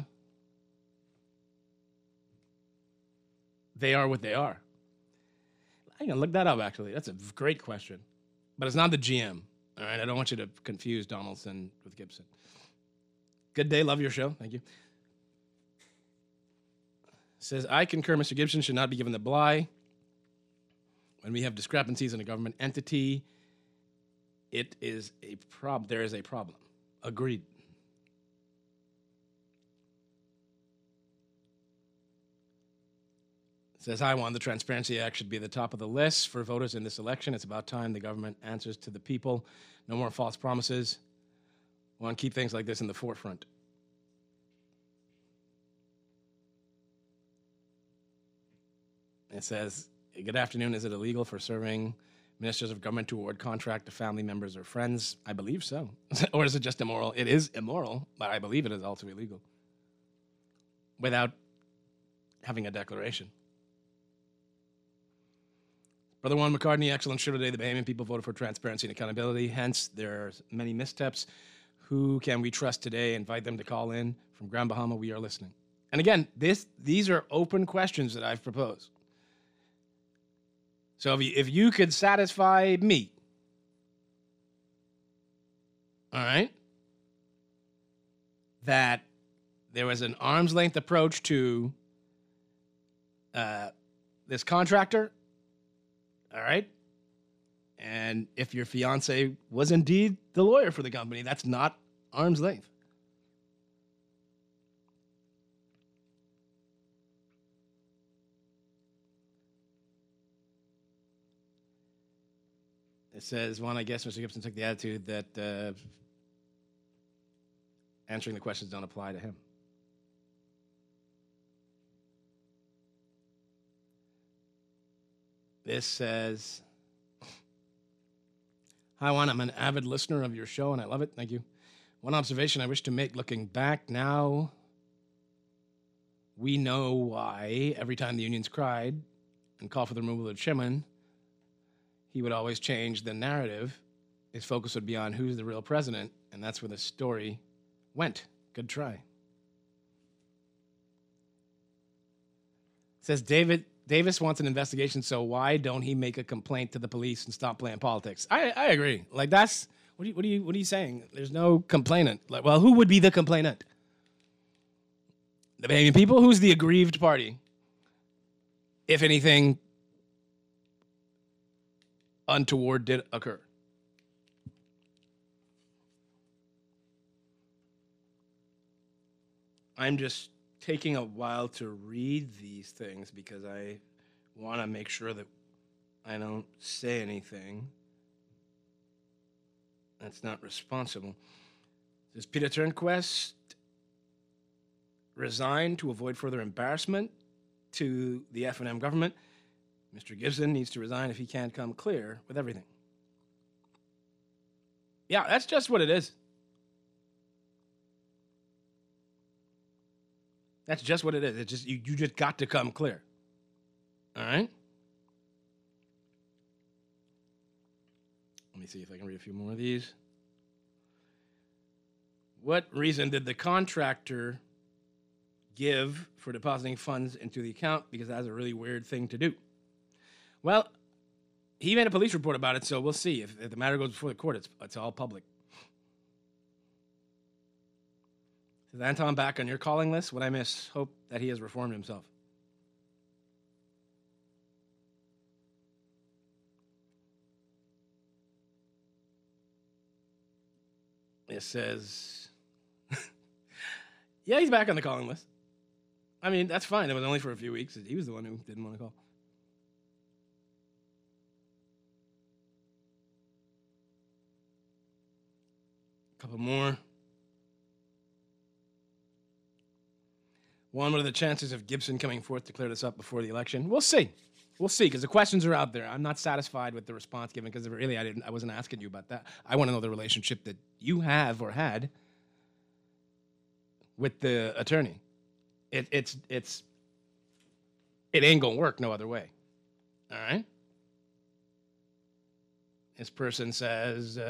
Speaker 3: are what they are. I'm going to look that up, actually. That's a great question. But it's not the GM, all right? I don't want you to confuse Donaldson with Gibson. Good day. Love your show. Thank you. Says, I concur Mr. Gibson should not be given the Bly. When we have discrepancies in a government entity, it is a problem. There is a problem. Agreed. It says, hi, Juan, the Transparency Act should be at the top of the list for voters in this election. It's about time the government answers to the people. No more false promises. We want to keep things like this in the forefront. It says, good afternoon. Is it illegal for serving ministers of government to award contract to family members or friends? I believe so. Or is it just immoral? It is immoral, but I believe it is also illegal. Without having a declaration. Brother Juan McCartney, excellent show today. The Bahamian people voted for transparency and accountability. Hence, there are many missteps. Who can we trust today? Invite them to call in. From Grand Bahama, we are listening. And again, these are open questions that I've proposed. So if you could satisfy me, all right, that there was an arm's length approach to this contractor, all right, and if your fiance was indeed the lawyer for the company, that's not arm's length. It says, one, I guess Mr. Gibson took the attitude that answering the questions don't apply to him. This says, hi, Juan, I'm an avid listener of your show, and I love it. Thank you. One observation I wish to make looking back now, we know why every time the unions cried and called for the removal of the chairman, he would always change the narrative. His focus would be on who's the real president, and that's where the story went. Good try. It says Davis wants an investigation, so why don't he make a complaint to the police and stop playing politics? I agree. Like, that's what are you saying? There's no complainant. Like, well, who would be the complainant? The Bahamian people? Who's the aggrieved party? If anything untoward did occur. I'm just taking a while to read these things because I want to make sure that I don't say anything that's not responsible. Does Peter Turnquest resign to avoid further embarrassment to the F&M government? Mr. Gibson needs to resign if he can't come clear with everything. Yeah, that's just what it is. That's just what it is. It's just you just got to come clear. All right? Let me see if I can read a few more of these. What reason did the contractor give for depositing funds into the account? Because that's a really weird thing to do. Well, he made a police report about it, so we'll see. If the matter goes before the court, it's all public. Is Anton back on your calling list? What I miss? Hope that he has reformed himself. It says, yeah, he's back on the calling list. I mean, that's fine. It was only for a few weeks. He was the one who didn't want to call. Couple more. One, what are the chances of Gibson coming forth to clear this up before the election? We'll see. We'll see, because the questions are out there. I'm not satisfied with the response given, because really I wasn't asking you about that. I want to know the relationship that you have or had with the attorney. It ain't gonna work no other way. All right? This person says,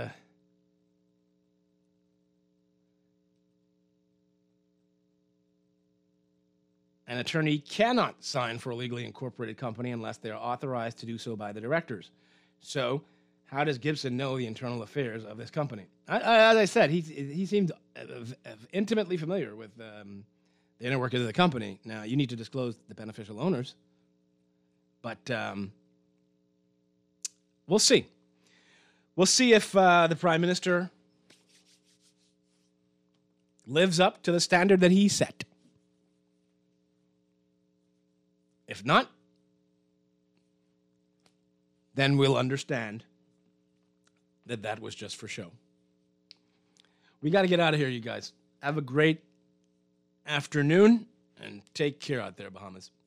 Speaker 3: an attorney cannot sign for a legally incorporated company unless they are authorized to do so by the directors. So, how does Gibson know the internal affairs of this company? As I said, he seemed intimately familiar with the inner workings of the company. Now, you need to disclose the beneficial owners, but we'll see. We'll see if the Prime Minister lives up to the standard that he set. If not, then we'll understand that was just for show. We got to get out of here, you guys. Have a great afternoon and take care out there, Bahamas.